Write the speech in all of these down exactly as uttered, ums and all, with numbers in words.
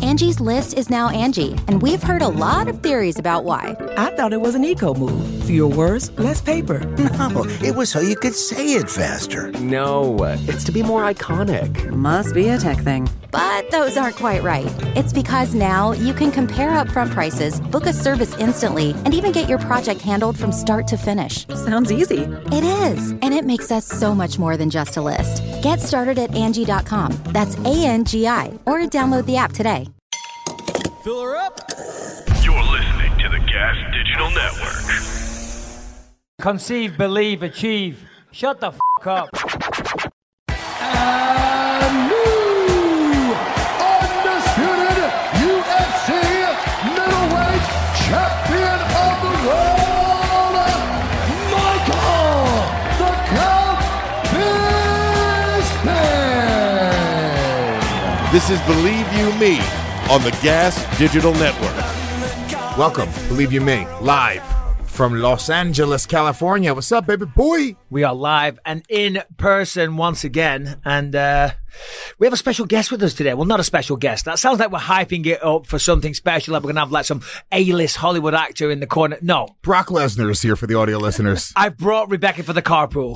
Angie's List is now Angie, and we've heard a lot of theories about why. I thought it was an eco move. Fewer words, less paper. No, it was so you could say it faster. No, it's to be more iconic. Must be a tech thing. But those aren't quite right. It's because now you can compare upfront prices, book a service instantly, and even get your project handled from start to finish. Sounds easy. It is, and it makes us so much more than just a list. Get started at Angie dot com. That's A N G I, or download the app today. Fill her up. You're listening to the Gas Digital Network. Conceive, believe, achieve. Shut the f*** up. And new undisputed U F C middleweight champion of the world, Michael the Count Bisping. This is Believe You Me on the Gas Digital Network. Welcome, Believe You Me, live from Los Angeles, California. What's up, baby boy? We are live and in person once again, and uh, we have a special guest with us today. Well, not a special guest. That sounds like we're hyping it up for something special, like we're going to have like some A-list Hollywood actor in the corner. No. Brock Lesnar is here for the audio listeners. I've brought Rebecca for the carpool.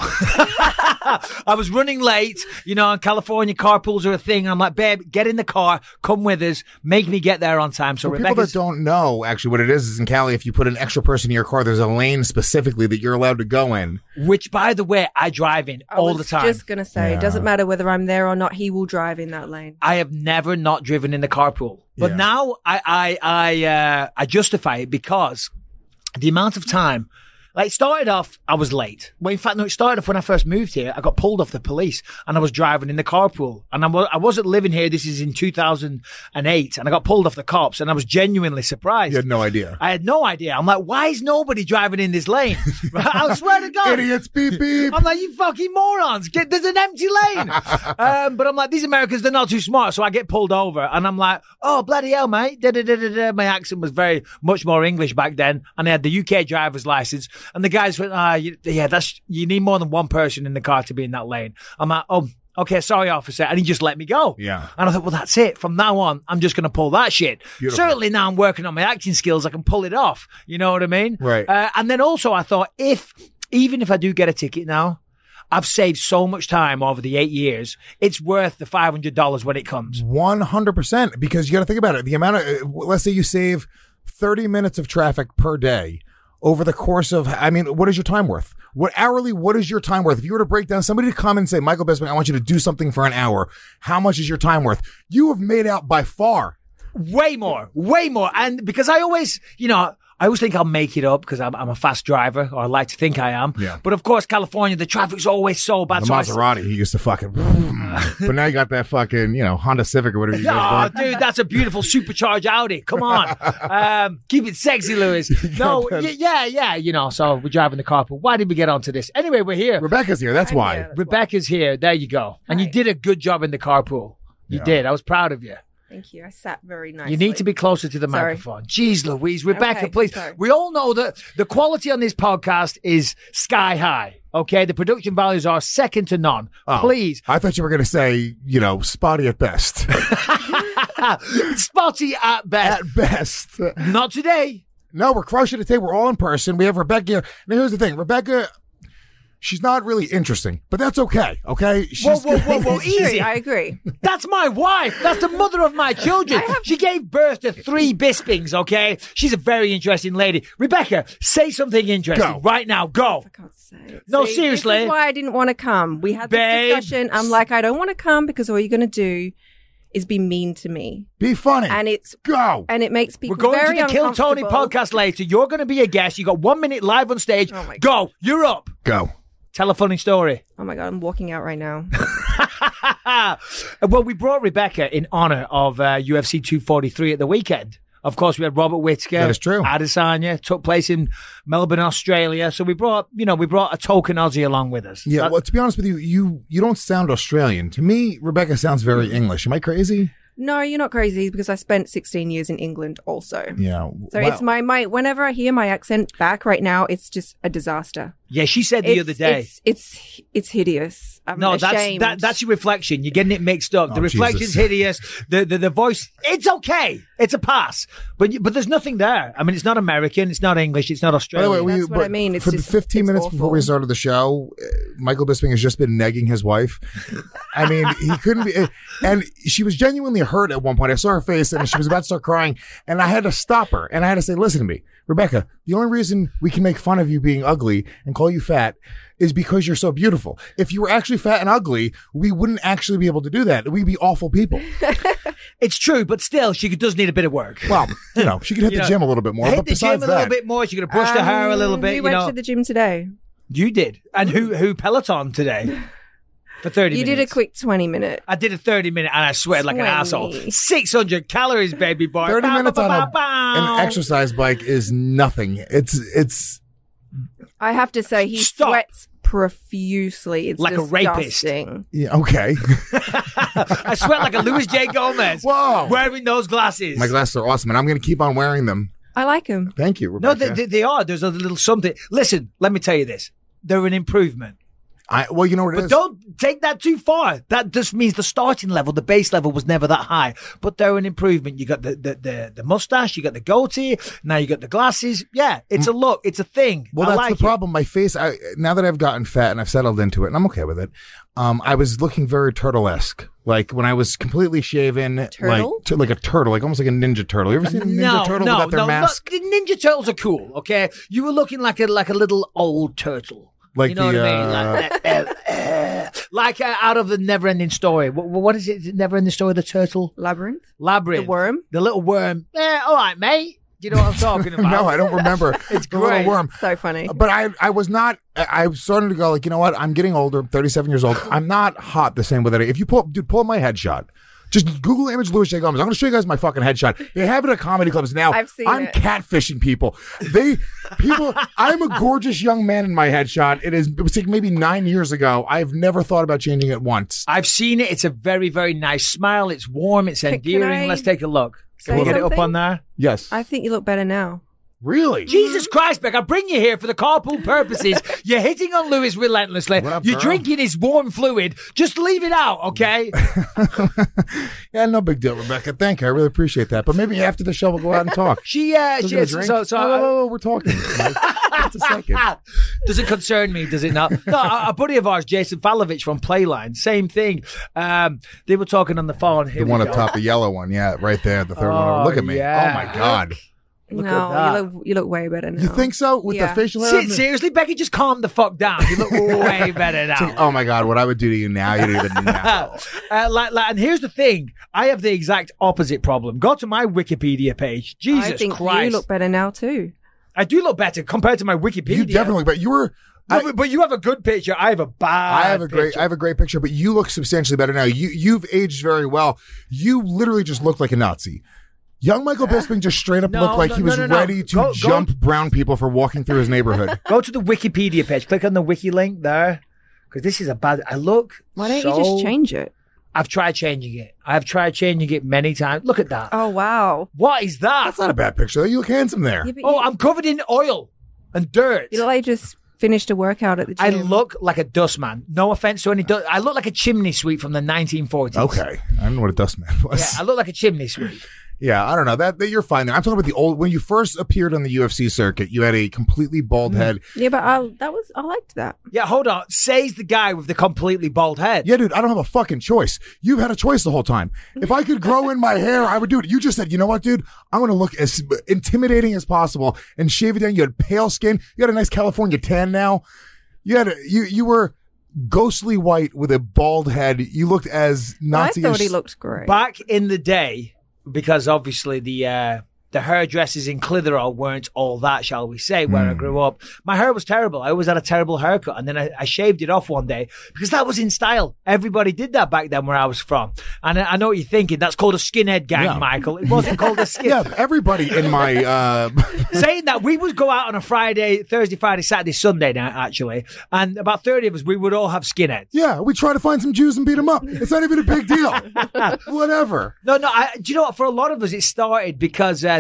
I was running late, you know, in California, carpools are a thing. I'm like, babe, get in the car, come with us, make me get there on time. So For Rebecca's... people that don't know, actually, what it is is in Cali, if you put an extra person in your car, there's a lane specifically that you're allowed to go in. Which, by the way, I drive in I all was the time. just going to say, Yeah. it doesn't matter whether I'm there or not, he will drive in that lane. I have never not driven in the carpool. But Yeah. now I I I, uh, I justify it because the amount of time, like, it started off, I was late. Well, in fact, no, it started off when I first moved here. I got pulled off the police and I was driving in the carpool. And I, wa- I wasn't living here. This is in two thousand eight. And I got pulled off the cops and I was genuinely surprised. You had no idea. I had no idea. I'm like, why is nobody driving in this lane? I swear to God. Idiots, beep, beep. I'm like, you fucking morons. Get, there's an empty lane. um, but I'm like, these Americans, they're not too smart. So I get pulled over and I'm like, oh, bloody hell, mate. Da, da, da, da, da. My accent was very much more English back then. And I had the U K driver's license. And the guys went, ah, you, yeah, that's, you need more than one person in the car to be in that lane. I'm like, oh, okay, sorry, officer. And he just let me go. Yeah. And I thought, well, that's it. From now on, I'm just going to pull that shit. Beautiful. Certainly now I'm working on my acting skills. I can pull it off. You know what I mean? Right. Uh, and then also I thought, if, even if I do get a ticket now, I've saved so much time over the eight years. It's worth the five hundred dollars when it comes. one hundred percent. Because you got to think about it. The amount of, uh, let's say you save thirty minutes of traffic per day over the course of, I mean, what is your time worth? What hourly, what is your time worth? If you were to break down, somebody to come and say, Michael Bisping, I want you to do something for an hour. How much is your time worth? You have made out by far. Way more, way more. And because I always, you know, I always think I'll make it up because I'm, I'm a fast driver, or I like to think I am. Yeah. But of course, California, the traffic's always so bad. The so I- Maserati, he used to fucking, but now you got that fucking, you know, Honda Civic or whatever you Oh, guys dude, that's a beautiful supercharged Audi. Come on. Um, keep it sexy, Lewis. No, y- yeah, yeah, you know, so we're driving the carpool. Why did we get onto this? Anyway, we're here. Rebecca's here. That's I why. know, that's Rebecca's here. There you go. And you Hi. did a good job in the carpool. You Yeah. did. I was proud of you. Thank you. I sat very nicely. You need to be closer to the Sorry. microphone. Jeez Louise. Rebecca, Okay, please. sorry. We all know that the quality on this podcast is sky high. Okay. The production values are second to none. Oh, Please. I thought you were going to say, you know, spotty at best. Spotty at best. At best. Not today. No, we're crushing it today. We're all in person. We have Rebecca here. Now, here's the thing. Rebecca, she's not really interesting, but that's okay. Okay. She's Whoa, whoa, whoa, whoa. This is true. Easy. I agree. That's my wife. That's the mother of my children. She gave birth to three Bispings, okay? She's a very interesting lady. Rebecca, say something interesting Go. right now. Go. I can't say it. No, See, seriously. This is why I didn't want to come. We had this Babe. discussion. I'm like, I don't want to come because all you're going to do is be mean to me. Be funny. And it's Go. and it makes people We're going very to the Kill Tony uncomfortable. podcast later. You're going to be a guest. You got one minute live on stage. Oh my Go. You're up. Go. Tell a funny story. Oh my God, I'm walking out right now. Well, we brought Rebecca in honor of uh, U F C two forty-three at the weekend. Of course, we had Robert Whittaker. That is true. Adesanya took place in Melbourne, Australia. So we brought, you know, we brought a token Aussie along with us. Yeah. That- Well, to be honest with you, you, you don't sound Australian. To me, Rebecca sounds very English. Am I crazy? No, you're not crazy because I spent sixteen years in England also. Yeah. So Wow. it's my, my, whenever I hear my accent back right now, it's just a disaster. Yeah, she said the It's- other day. It's it's, it's hideous. I'm No, that's ashamed. that, that's your reflection. You're getting it mixed up. Oh, the reflection's Jesus. hideous. The, the the voice, it's okay. It's a pass. But you- but there's nothing there. I mean, it's not American. It's not English. It's not By the Australian. way, we, That's what I but mean. It's for just- the fifteen it's minutes awful. before we started the show, uh, Michael Bisping has just been negging his wife. I mean, he couldn't be, and she was genuinely hurt at one point. I saw her face and she was about to start crying, and I had to stop her and I had to say, listen to me, Rebecca, the only reason we can make fun of you being ugly and call you fat is because you're so beautiful. If you were actually fat and ugly, we wouldn't actually be able to do that. We'd be awful people. It's true, but still, she could- does need a bit of work. Well, you know, she could hit You the know, gym a little bit more, Hit but the gym besides a little that, bit more. She could have brushed her hair a little Um, bit. Who You went know, to the gym today? you did. And who who Peloton today for thirty You minutes? did a quick twenty minute. I did a thirty minute and I sweated like an twenty. asshole. Six hundred calories, baby boy. thirty Bow, minutes bow, on bow, a, bow. an exercise bike is nothing. It's, it's, I have to say, he Stop. sweats profusely. It's Like a rapist. disgusting. yeah, okay. I sweat like a Louis J. Gomez. Whoa. Wearing those glasses. My glasses are awesome and I'm going to keep on wearing them. I like him. Thank you, No, Rebecca. they, they, they are. There's a little something. Listen, let me tell you this. They're an improvement. I, well, you know what it But is? don't take that too far. That just means the starting level, the base level was never that high. But they're an improvement. You got the, the, the, the mustache, you got the goatee, now you got the glasses. Yeah, it's a look, it's a thing. Well, I that's like the problem. My face, I, now that I've gotten fat and I've settled into it and I'm okay with it, um, I was looking very turtle-esque. Like when I was completely shaven, Turtle? like, t- like a turtle, like almost like a ninja turtle. You ever seen a ninja no, turtle no, without their no, mask? Look, the Ninja Turtles are cool, okay? You were looking like a like a little old turtle. Like you know the, what I mean? uh, Like, uh, uh, like uh, out of the Never-Ending Story. What, what is it? Never-Ending Story, the turtle? Labyrinth? Labyrinth. The worm? The little worm. Eh, all right, mate. Do you know what I'm talking about? No, I don't remember. It's the little great. worm. So funny. But I, I was not, I, I was starting to go like, you know what? I'm getting older. I'm thirty-seven years old. I'm not hot the same way that I, if you pull, dude, pull up my headshot. Just Google image Louis J. Gomez. I'm going to show you guys my fucking headshot. They have it at comedy clubs now. I've seen I'm it. catfishing people. They, people, I'm a gorgeous young man in my headshot. It is, it was like maybe nine years ago. I've never thought about changing it once. I've seen it. It's a very, very nice smile. It's warm. It's Can- can endearing. I Let's take a look. Can say we get it up something? on there? Yes. I think you look better now. Really? Jesus Christ, Beck, I bring you here for the carpool purposes. You're hitting on Lewis relentlessly. What up, You're girl? drinking his warm fluid. Just leave it out, okay? Yeah, no big deal, Rebecca. Thank you. I really appreciate that. But maybe after the show, we'll go out and talk. She, uh, Still she, gonna so, drink? so, so whoa, whoa, whoa, we're talking. Mike. Just a second. does it concern me? Does it not? No, a, a buddy of ours, Jason Falovich from Playline, same thing. Um, they were talking on the phone. Here The we one go. up top, the yellow one. Yeah, right there. The third one. Oh, over. Look at me. yeah. Oh, my God. Look no, at that. you look you look way better now. You think so? With Yeah. the facial hair? Se- on the- seriously, Becky, just calm the fuck down. You look way better now. It's like, oh, my God, what I would do to you now, you don't even know. Uh, like, like, and here's the thing: I have the exact opposite problem. Go to my Wikipedia page. Jesus I think Christ, you look better now too. I do look better compared to my Wikipedia. You definitely, but you were... No, I- but, but you have a good picture. I have a bad. I have a great, picture. I have a great picture, but you look substantially better now. You, you've aged very well. You literally just look like a Nazi. Young Michael Bisping just straight up No, looked like no, he was no, no, no. ready to Go- go- jump brown people for walking through his neighborhood. Go to the Wikipedia page. Click on the wiki link there, because this is a bad. I look. Why don't so- you just change it? I've tried changing it. I've tried changing it many times. Look at that. Oh wow! What is that? That's not a bad picture. You look handsome there. Yeah, but Oh, you, I'm covered in oil and dirt. you look like you just finished a workout at the gym. I look like a dustman. No offense to any dust. I look like a chimney sweep from the nineteen forties. Okay. I don't know what a dustman was. Yeah, I look like a chimney sweep. Yeah, I don't know. That, that you're fine there. I'm talking about the old, when you first appeared on the U F C circuit, you had a completely bald head. Yeah, but I, that was I liked that. Yeah, hold on. Says the guy with the completely bald head. Yeah, dude, I don't have a fucking choice. You've had a choice the whole time. If I could grow in my hair, I would do it. You just said, you know what, dude? I'm going to look as intimidating as possible and shave it down. You had pale skin. You got a nice California tan now. You had, a, you, you were ghostly white with a bald head. You looked as Nazi. I thought he looked great. Back in the day, because obviously the uh, the hairdressers in Clitheroe weren't all that, shall we say, where I grew up. My hair was terrible. I always had a terrible haircut. And then I, I shaved it off one day because that was in style. Everybody did that back then where I was from. And I, I know what you're thinking. That's called a skinhead gang, Yeah. Michael. It wasn't called a skin. Yeah, everybody in my, uh, Saying that, we would go out on a Friday, Thursday, Friday, Saturday, Sunday night, actually. And about thirty of us, we would all have skinheads. yeah, we try to find some Jews and beat them up. It's not even a big deal. Whatever. No, no. I, do you know what? For a lot of us, it started because uh,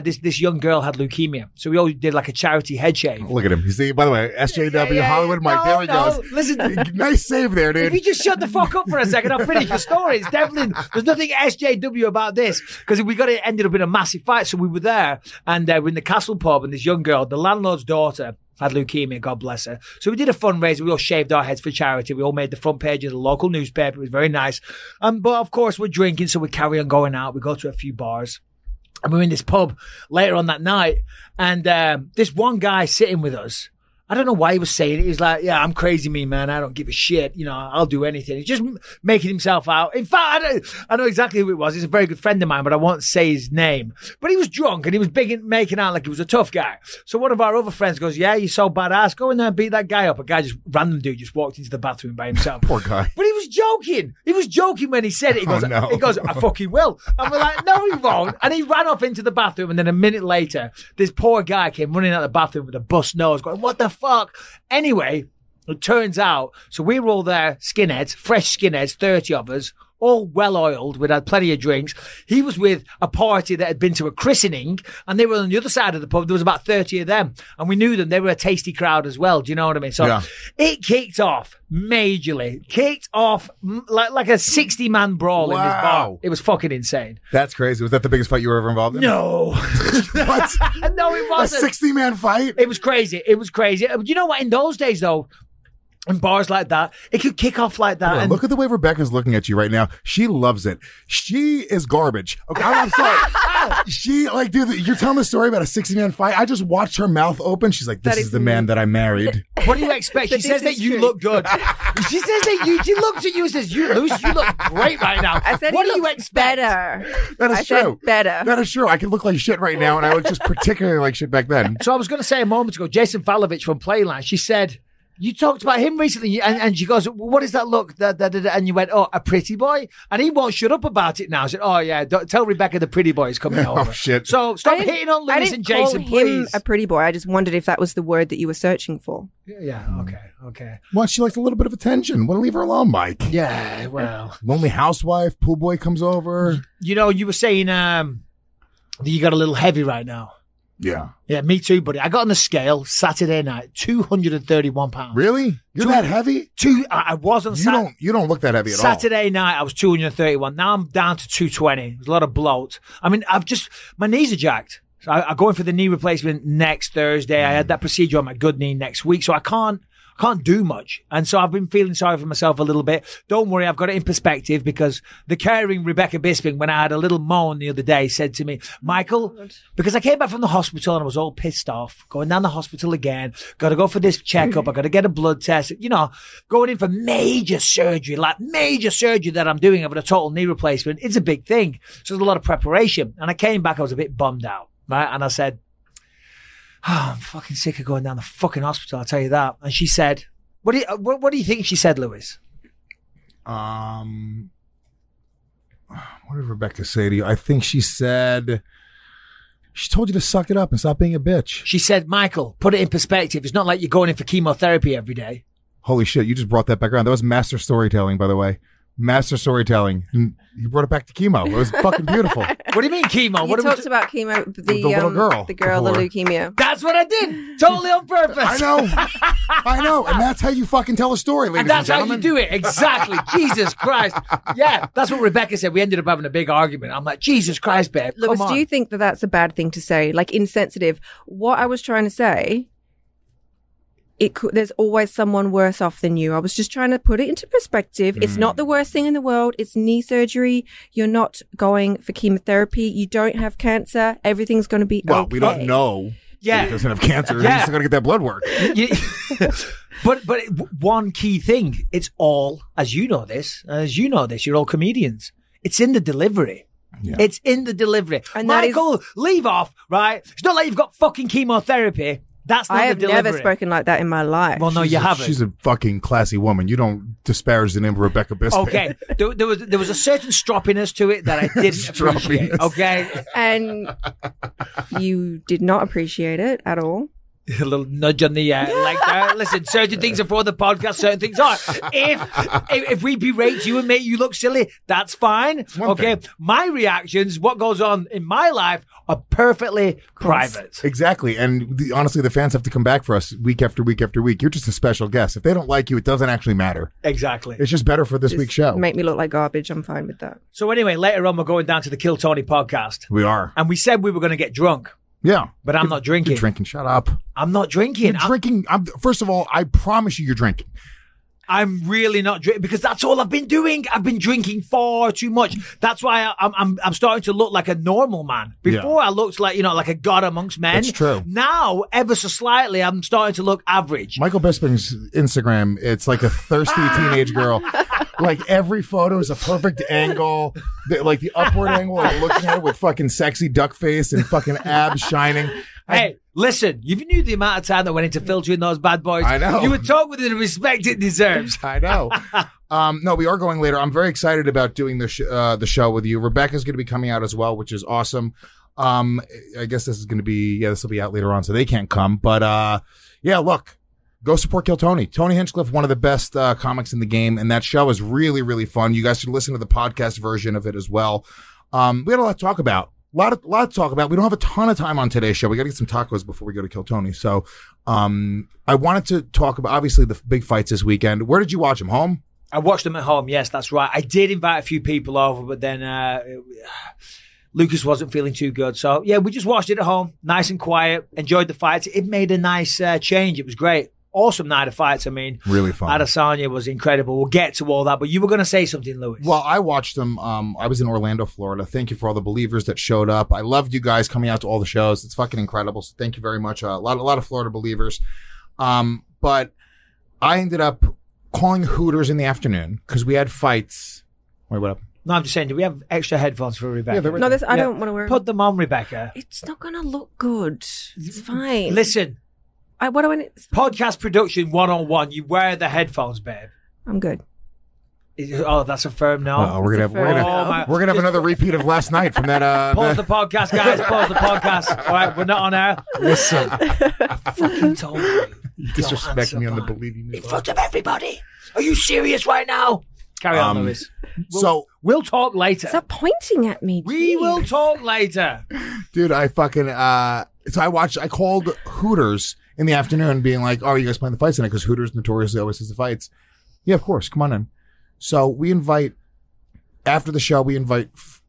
this this young girl had leukemia, so we all did like a charity head shave. Look at him. You see, by the way, S J W, Yeah, yeah, Hollywood Mike, no, there he no, goes. listen. Nice save there, dude. If you just shut the fuck up for a second, I'll finish the story. It's definitely, there's nothing S J W about this, because we got it ended up in a massive fight. So we were there, and uh, we're in the Castle pub, and this young girl, the landlord's daughter, had leukemia, God bless her. So we did a fundraiser. We all shaved our heads for charity. We all made the front page of the local newspaper. It was very nice. Um, but of course, we're drinking, so we carry on going out. We go to a few bars. And we were in this pub later on that night. And um, this one guy sitting with us, I don't know why he was saying it. He was like, yeah, I'm crazy me, man. I don't give a shit. You know, I'll do anything. He's just making himself out. In fact, I, don't, I know exactly who it was. He's a very good friend of mine, but I won't say his name. But he was drunk and he was big in, making out like he was a tough guy. So one of our other friends goes, yeah, you're so badass. Go in there and beat that guy up. A guy just, random dude just walked into the bathroom by himself. Poor guy. But he was joking. He was joking when he said it. He goes, Oh, no. he goes, I fucking will. And we're like, no, he won't. And he ran off into the bathroom. And then a minute later, this poor guy came running out of the bathroom with a bust nose going, what the fuck? Anyway, it turns out, so we were all there, skinheads, fresh skinheads, thirty of us, all well oiled. We'd had plenty of drinks. He was with a party that had been to a christening, and they were on the other side of the pub. There was about thirty of them, and we knew them. They were a tasty crowd as well. Do you know what I mean? So Yeah. it kicked off majorly, kicked off mm, like, like a sixty man brawl in this bar. Wow. It was fucking insane. That's crazy. Was that the biggest fight you were ever involved in? No. What? No, it A wasn't. sixty man fight? It was crazy. It was crazy. Uh, You know what? In those days, though, in bars like that, it could kick off like that. Yeah, and look at the way Rebecca's looking at you right now. She loves it. She is garbage. Okay, I'm, I'm sorry. She, like, dude, you're telling the story about a sixty man fight. I just watched her mouth open. She's like, this That is is the man that I married. what do you expect? She But says this that is you true. look good. She says that you. She looks at you and says, "You, Luce, you look great right now." I said what he do you looks expect? better. That is I true. said better. That is true. I can look like shit right now, and I was just particularly like shit back then. So I was going to say a moment ago, Jason Falovich from Playline. She said, "You talked about him recently," and, and she goes, "What does that look?" Da, da, da, da. And you went, "Oh, a pretty boy," and he won't shut up about it now. I said, "Oh yeah, don't, tell Rebecca the pretty boy is coming Oh, over." shit. So I stop didn't- hitting on I Lewis didn't and Jason, call him please. a pretty boy. I just wondered if that was the word that you were searching for. Yeah. Okay. Okay. Well, she likes a little bit of attention. Want to leave her alone, Mike? Yeah. Well. Lonely housewife, pool boy comes over. You know, you were saying um, that you got a little heavy right now. Yeah. Yeah, me too, buddy. I got on the scale Saturday night, two hundred thirty-one pounds. Really? You're Two- that heavy? Two, I, I was on You Sat- don't. You don't look that heavy at all. Saturday night, I was two hundred thirty-one. Now I'm down to two twenty. There's a lot of bloat. I mean, I've just, my knees are jacked. So I, I'm going for the knee replacement next Thursday. I had that procedure on my good knee next week, so I can't, I can't do much. And so I've been feeling sorry for myself a little bit. Don't worry, I've got it in perspective, because the caring Rebecca Bisping, when I had a little moan the other day, said to me, Michael, because I came back from the hospital and I was all pissed off, going down the hospital again, got to go for this checkup, I got to get a blood test, you know, going in for major surgery, like major surgery that I'm doing over a total knee replacement. It's a big thing. So there's a lot of preparation. And I came back, I was a bit bummed out, right? And I said, oh, I'm fucking sick of going down the fucking hospital, I'll tell you that. And she said, what do you, what, what do you think she said, Lewis? Um, what did Rebecca say to you? I think she said she told you to suck it up and stop being a bitch. She said, Michael, put it in perspective. It's not like you're going in for chemotherapy every day. Holy shit! You just brought that back around. That was master storytelling, by the way. Master storytelling. And you brought it back to chemo. It was fucking beautiful. What do you mean chemo? You What are we talked t- about chemo, the, The little um, girl the girl, the before. leukemia. That's what I did. Totally on purpose. I know. I know. And that's how you fucking tell a story, ladies And that's and how gentlemen. you do it. Exactly. Jesus Christ. Yeah, that's what Rebecca said. We ended up having a big argument. I'm like, Jesus Christ, babe. Lewis, come on. do you think that that's a bad thing to say? Like insensitive? What I was trying to say, it could, there's always someone worse off than you. I was just trying to put it into perspective. It's not the worst thing in the world. It's knee surgery. You're not going for chemotherapy. You don't have cancer. Everything's going to be Well, okay. we don't know. Yeah. He doesn't have cancer. Yeah. He's still got to get that blood work. You- but but it- one key thing, it's all, as you know this, as you know this, you're all comedians. It's in the delivery. Yeah. It's in the delivery. And that is- Michael, leave off, right? It's not like you've got fucking chemotherapy. That's not I the have delivery. never spoken like that in my life. Well, no, you She's a- haven't. She's a fucking classy woman. You don't disparage the name of Rebecca Bisping. Okay, there, there was there was a certain stroppiness to it that I didn't appreciate. Stroppiness. Okay, And you did not appreciate it at all. A little nudge on the uh, leg there. Listen, certain things are for the podcast, certain things aren't. If, if if we berate you and make you look silly, that's fine. Okay. thing. My reactions, what goes on in my life, are perfectly private. Exactly. And the, honestly, the fans have to come back for us week after week after week. You're just a special guest. If they don't like you, it doesn't actually matter. Exactly. It's just better for this Just week's show. Make me look like garbage. I'm fine with that. So anyway, later on, we're going down to the Kill Tony podcast. We are. And we said we were going to get drunk, Yeah. but I'm You're- not drinking. You're drinking. Shut up. I'm not drinking. You're I'm, drinking. I'm, first of all, I promise you you're drinking. I'm really not drinking because that's all I've been doing. I've been drinking far too much. That's why I, I'm, I'm I'm starting to look like a normal man. Before I looked like, you know, like a god amongst men. That's true. Now, ever so slightly, I'm starting to look average. Michael Bisping's Instagram, it's like a thirsty teenage girl. Like every photo is a perfect angle. The, like the upward angle, like looking at it with fucking sexy duck face and fucking abs shining. Hey, listen, you knew the amount of time that went into filtering those bad boys. I know. You would talk with the respect it deserves. I know. um, no, we are going later. I'm very excited about doing the sh- uh, the show with you. Rebecca's going to be coming out as well, which is awesome. Um, I guess this is going to be, yeah, this will be out later on, so they can't come. But uh, yeah, look, go support Kill Tony. Tony Hinchcliffe, one of the best uh, comics in the game, and that show is really, really fun. You guys should listen to the podcast version of it as well. Um, we had a lot to talk about. A lot of, lot to talk about. We don't have a ton of time on today's show. We got to get some tacos before we go to Kill Tony. So, um, I wanted to talk about, obviously, the big fights this weekend. Where did you watch them? Home? I watched them at home. Yes, that's right. I did invite a few people over, but then uh, Lucas wasn't feeling too good. So, yeah, we just watched it at home. Nice and quiet. Enjoyed the fights. It made a nice uh, change. It was great. Awesome night of fights. I mean, really fun. Adesanya was incredible. We'll get to all that, but you were going to say something, Lewis. Well, I watched them. Um, I was in Orlando, Florida. Thank you for all the believers that showed up. I loved you guys coming out to all the shows. It's fucking incredible. So thank you very much. Uh, a lot, a lot of Florida believers. Um, but I ended up calling Hooters in the afternoon because we had fights. Wait, what up? No, I'm just saying, do we have extra headphones for Rebecca? Yeah, they're right No, this, I Yeah. don't want to wear. Put them on, Rebecca. It's not going to look good. It's fine. Listen, I, what do I need? It's fine. podcast production one oh one. You wear the headphones, babe. I'm good. Is- Oh, that's a firm no. Uh, we're gonna have we're gonna, Oh, my- we're gonna have another repeat of last night from that. Uh, Pause that- the podcast, guys. Pause the podcast. All right, we're not on air. Listen, I fucking told you. You disrespect me on the Don't answer believing me. in front of everybody. Are you serious right now? Carry on, Um, Lewis. We'll, So, we'll talk later. Stop pointing at me. We Jeez. will talk later. dude, I fucking uh, so I watched. I called Hooters in the afternoon, being like, "Oh, are you guys playing the fights tonight?" Because Hooters notoriously always has the fights. Yeah, of course. Come on in. So we invite after the show. We invite.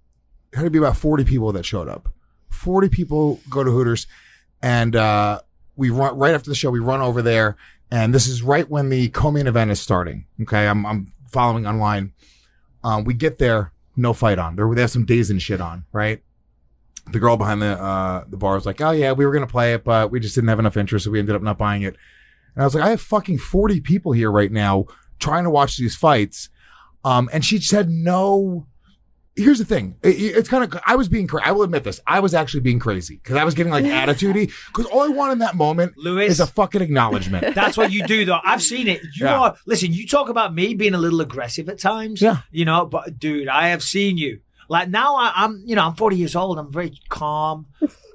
It had to be about forty people that showed up. Forty people go to Hooters, and uh, we run right after the show. We run over there, and this is right when the co-main event is starting. Okay, I'm I'm following online. Um, we get there, no fight on. There, they have some days and shit on, right? The girl behind the uh, the bar was like, "Oh yeah, we were gonna play it, but we just didn't have enough interest, so we ended up not buying it." And I was like, "I have fucking forty people here right now trying to watch these fights," um, and she just had no. Here's the thing: it, it's kind of. I was being. Cra- I will admit this. I was actually being crazy because I was getting like attitudey. Because all I want in that moment, Lewis, is a fucking acknowledgement. That's what you do, though. I've seen it. You Yeah. are. Listen, you talk about me being a little aggressive at times. Yeah. You know, but dude, I have seen you. Like now, I, I'm. You know, I'm forty years old. I'm very calm,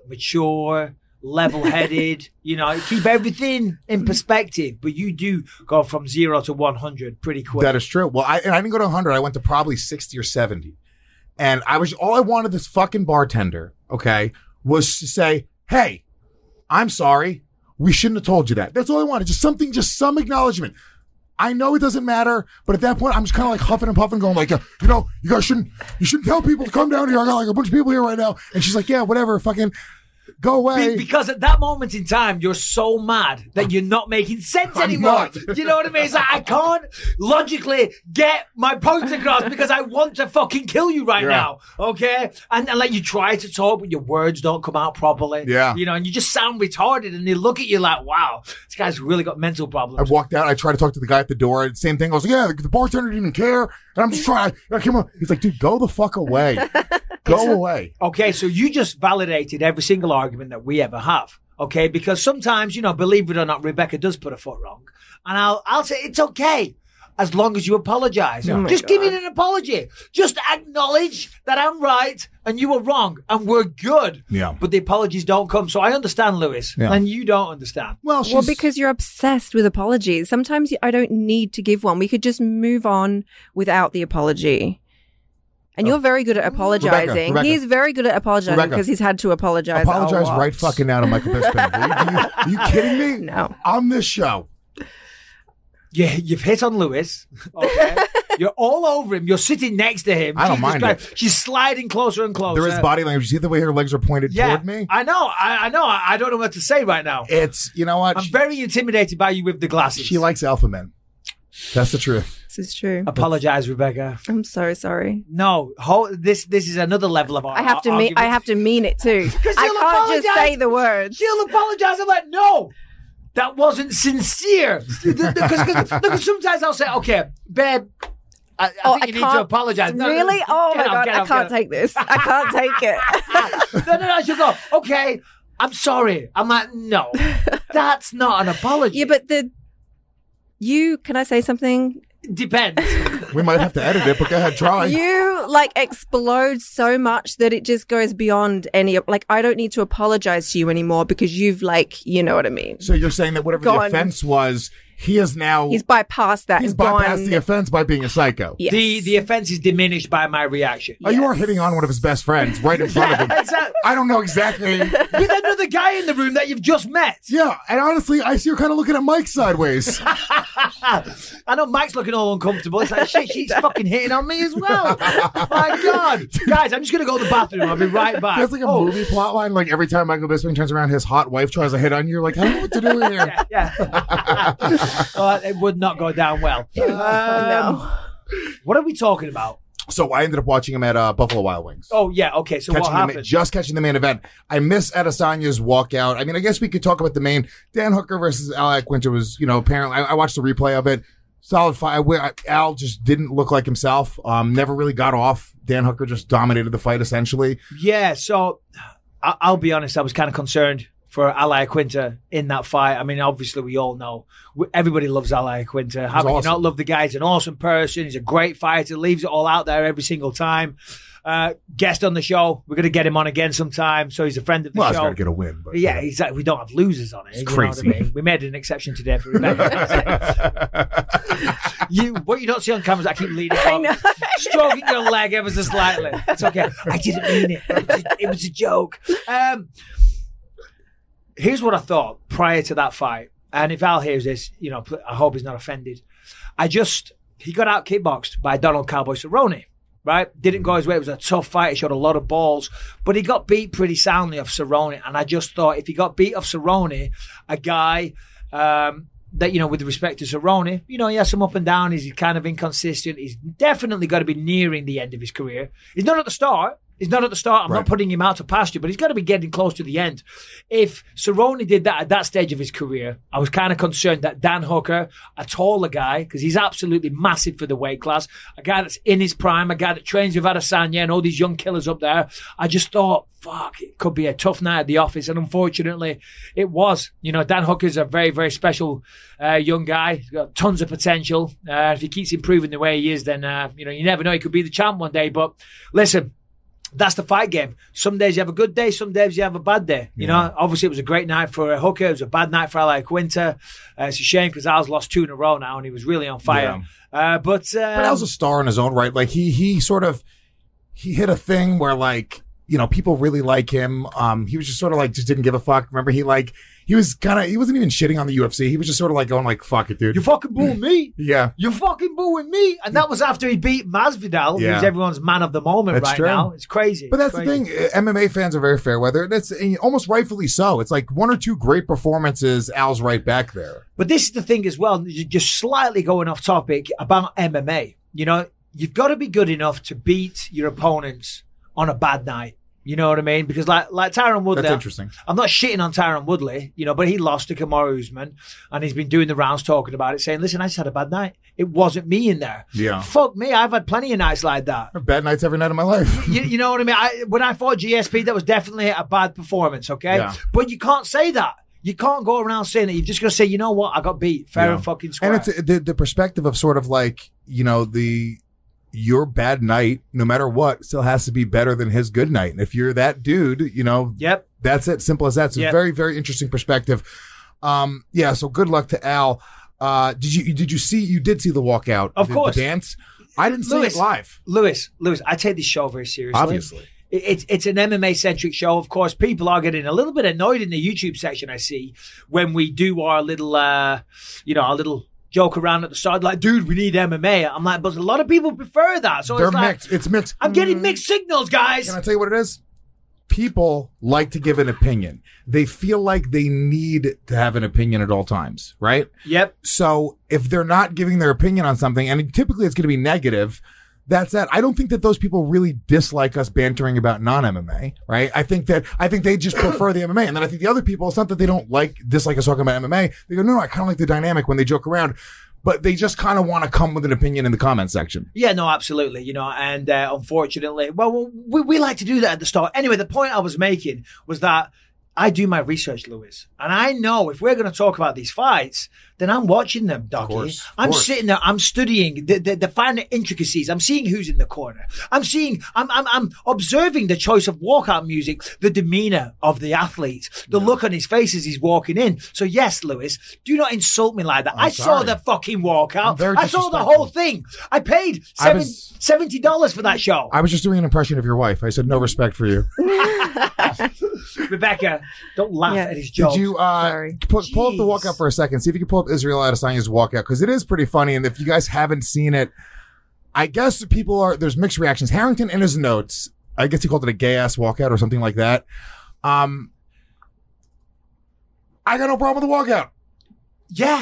mature, level-headed. You know, keep everything in perspective. But you do go from zero to one hundred pretty quick. That is true. Well, I and I didn't go to one hundred. I went to probably sixty or seventy. And I was, all I wanted this fucking bartender, okay, was to say, "Hey, I'm sorry. We shouldn't have told you that." That's all I wanted. Just something, just some acknowledgement. I know it doesn't matter, but at that point, I'm just kind of like huffing and puffing, going like, uh, you know, you guys shouldn't, you shouldn't tell people to come down here. I got like a bunch of people here right now. And she's like, "Yeah, whatever, fucking go away." Be- because at that moment in time, you're so mad that you're not making sense I'm anymore. not. You know what I mean? It's like, I can't logically get my point across because I want to fucking kill you right Yeah. now. Okay? And, and like you try to talk, but your words don't come out properly. Yeah. You know, and you just sound retarded and they look at you like, wow, this guy's really got mental I problems. walked out. I tried to talk to the guy at the door. Same thing. I was like, "Yeah, the bartender didn't even care." And I'm just trying. I came up. He's like, "Dude, go the fuck away. Go away." Okay, so you just validated every single argument that we ever have. Okay, because sometimes, you know, believe it or not, Rebecca does put a foot wrong. And I'll, I'll say it's okay. as long as you apologize. Oh Just give me an apology. Just acknowledge that I'm right and you were wrong and we're good. Yeah. But the apologies don't come. So I understand, Lewis, Yeah. and you don't understand. Well, she's, Well, because you're obsessed with apologies. Sometimes I don't need to give one. We could just move on without the apology. And you're very good at apologizing. Rebecca, Rebecca. He's very good at apologizing Rebecca. because he's had to apologize. apologize a lot. right fucking now to Michael Bisping. Are you, are you, are you kidding me? No. On this show. Yeah, you've hit on Lewis. Okay. You're all over him. You're sitting next to him. I don't Jesus mind Christ. it. She's sliding closer and closer. There is body language. You see the way her legs are pointed yeah, toward me? I know. I, I know. I, I don't know what to say right now. It's, you know what? I'm She- very intimidated by you with the glasses. She likes alpha men. That's the truth. This is true. Apologize, Rebecca. I'm so sorry. No, ho- this this is another level of. I have to mean. I have to mean it too. I she'll can't just apologize. say the words. She'll apologize. I'm like, no, that wasn't sincere. Because sometimes I'll say, okay, babe, I, I Oh, think I you need can't- to apologize. No, no, Really? Oh get my off, god! get I off, can't get off. take this. I can't take it. No, no, no. She'll go, okay, I'm sorry. I'm like, no, that's not an apology. Yeah, but the you. Can I say something? Depends. We might have to edit it, but go ahead, try. You like explode so much that it just goes beyond any. Like I don't need to apologize to you anymore because you've like, you know what I mean. So you're saying that whatever the Gone. offense was, he is now He's bypassed that. he's and gone. bypassed the offense by being a psycho. Yes. The the offense is diminished by my reaction. Oh, you are Yes. hitting on one of his best friends right in front of him. Exactly. I don't know exactly. With another guy in the room that you've just met. Yeah, and honestly, I see you're kind of looking at Mike sideways. I know Mike's looking all uncomfortable. It's like, shit, she's fucking hitting on me as well. My God. Guys, I'm just going to go to the bathroom. I'll be right back. There's like a Oh, movie plot line. Like every time Michael Bisping turns around, his hot wife tries to hit on you. You're like, I don't know what to do here. Yeah. Oh, it would not go down well. Um, no. What are we talking about? So I ended up watching him at uh, Buffalo Wild Wings. Oh, yeah. Okay. So what Catching the, happened? ma- just catching the main event. I miss Adesanya's walkout. I mean, I guess we could talk about the main. Dan Hooker versus Al Iaquinta was, you know, apparently, I, I watched the replay of it. Solid fight. I- Al just didn't look like himself. Um, never really got off. Dan Hooker just dominated the fight, essentially. Yeah. So I- I'll be honest. I was kind of concerned for Al Iaquinta in that fight. I mean, obviously, we all know we- everybody loves Al Iaquinta. How He's can you awesome. not love the guy? He's an awesome person. He's a great fighter. Leaves it all out there every single time. Uh, guest on the show. We're going to get him on again sometime. So he's a friend of the Well, he's show. got to get a win. But, Yeah, exactly. We don't have losers on it. It's you crazy. Know what I mean? We made an exception today for Rebecca. you, what you don't see on camera is I keep leaning I up, know. stroking your leg ever so slightly. It's okay. I didn't mean it. It was a, it was a joke. Um, here's what I thought prior to that fight. And if Al hears this, you know, I hope he's not offended. I just, he got out kickboxed by Donald Cowboy Cerrone. Right? Didn't go his way. It was a tough fight. He showed a lot of balls, but he got beat pretty soundly off Cerrone. And I just thought if he got beat off Cerrone, a guy um, that, you know, with respect to Cerrone, you know, he has some up and down. He's kind of inconsistent. He's definitely got to be nearing the end of his career. He's not at the start. He's not at the start. I'm Right. not putting him out to pasture, but he's got to be getting close to the end. If Cerrone did that at that stage of his career, I was kind of concerned that Dan Hooker, a taller guy, because he's absolutely massive for the weight class, a guy that's in his prime, a guy that trains with Adesanya and all these young killers up there, I just thought, fuck, it could be a tough night at the office. And unfortunately, it was. You know, Dan Hooker's a very, very special uh, young guy. He's got tons of potential. Uh, if he keeps improving the way he is, then, uh, you know, you never know. He could be the champ one day. But listen, that's the fight game. Some days you have a good day, some days you have a bad day. You Yeah. know, obviously it was a great night for uh, Hooker. It was a bad night for Al Iaquinta. Uh, it's a shame because Al's lost two in a row now and he was really on fire. Uh, but, um, But Al's a star in his own right. Like he, he sort of, he hit a thing where like, you know, people really like him. Um, he was just sort of like, just didn't give a fuck. Remember he like, he was kind of, he wasn't even shitting on the U F C. He was just sort of like going like, fuck it, dude. you fucking booing me. Yeah. You're fucking booing me. And that was after he beat Masvidal, Yeah. who's everyone's man of the moment That's right true. now. It's crazy. But that's It's the crazy. thing. uh, M M A fans are very fair weather. That's and almost rightfully so. It's like one or two great performances. Al's right back there. But this is the thing as well, just slightly going off topic about M M A. You know, you've got to be good enough to beat your opponents on a bad night. You know what I mean? Because like like Tyron Woodley, That's interesting. I'm not shitting on Tyron Woodley, you know, but he lost to Kamaru Usman and he's been doing the rounds talking about it, saying, listen, I just had a bad night. It wasn't me in there. Yeah. Fuck me. I've had plenty of nights like that. I have bad nights every night of my life. You, you know what I mean? I, when I fought G S P, that was definitely a bad performance, okay? Yeah. But you can't say that. You can't go around saying that. You've just got to say, you know what? I got beat. Fair Yeah. and fucking square. And it's the, the perspective of sort of like, you know, the, your bad night, no matter what, still has to be better than his good night. And if you're that dude, you know, yep. that's it. Simple as that. It's Yep. a very, very interesting perspective. Um, yeah. So good luck to Al. Uh, did you, did you see, you did see the walkout? Of the, course. The dance? I didn't Lewis, see it live. Lewis, Lewis, I take this show very seriously. Obviously. It, it's it's an M M A centric show. Of course, people are getting a little bit annoyed in the YouTube section, I see, when we do our little, uh, you know, our little joke around at the start, like, dude, we need M M A. I'm like, but a lot of people prefer that. So They're it's like, mixed. It's mixed. I'm getting mixed signals, guys. Can I tell you what it is? People like to give an opinion. They feel like they need to have an opinion at all times, right? Yep. So if they're not giving their opinion on something, and typically it's going to be negative, that's that. I don't think that those people really dislike us bantering about non-M M A, right? I think that, I think they just prefer the M M A. And then I think the other people, it's not that they don't like, dislike us talking about M M A. They go, no, no, I kind of like the dynamic when they joke around. But they just kind of want to come with an opinion in the comment section. Yeah, no, absolutely. You know, and uh, unfortunately, well, we, we like to do that at the start. Anyway, the point I was making was that I do my research, Lewis. And I know if we're going to talk about these fights, then I'm watching them, Docky. course, of I'm course. sitting there, I'm studying the, the, the finer intricacies. I'm seeing who's in the corner. I'm seeing, I'm, I'm, I'm observing the choice of walkout music, the demeanor of the athlete, the look on his face as he's walking in. So yes, Lewis, do not insult me like that. I'm I saw sorry. the fucking walkout. I'm very I saw the disrespectful. whole thing. I paid I seven, was- seventy dollars for that show. I was just doing an impression of your wife. I said, no respect for you. Rebecca, don't laugh Yes. at his joke. Did you uh, Sorry. pull, pull up the Jeez. walkout for a second? See if you can pull up Israel Adesanya's walkout, because it is pretty funny. And if you guys haven't seen it, I guess people are, there's mixed reactions. Harrington in his notes, I guess he called it a gay ass walkout or something like that. Um, I got no problem with the walkout. Yeah.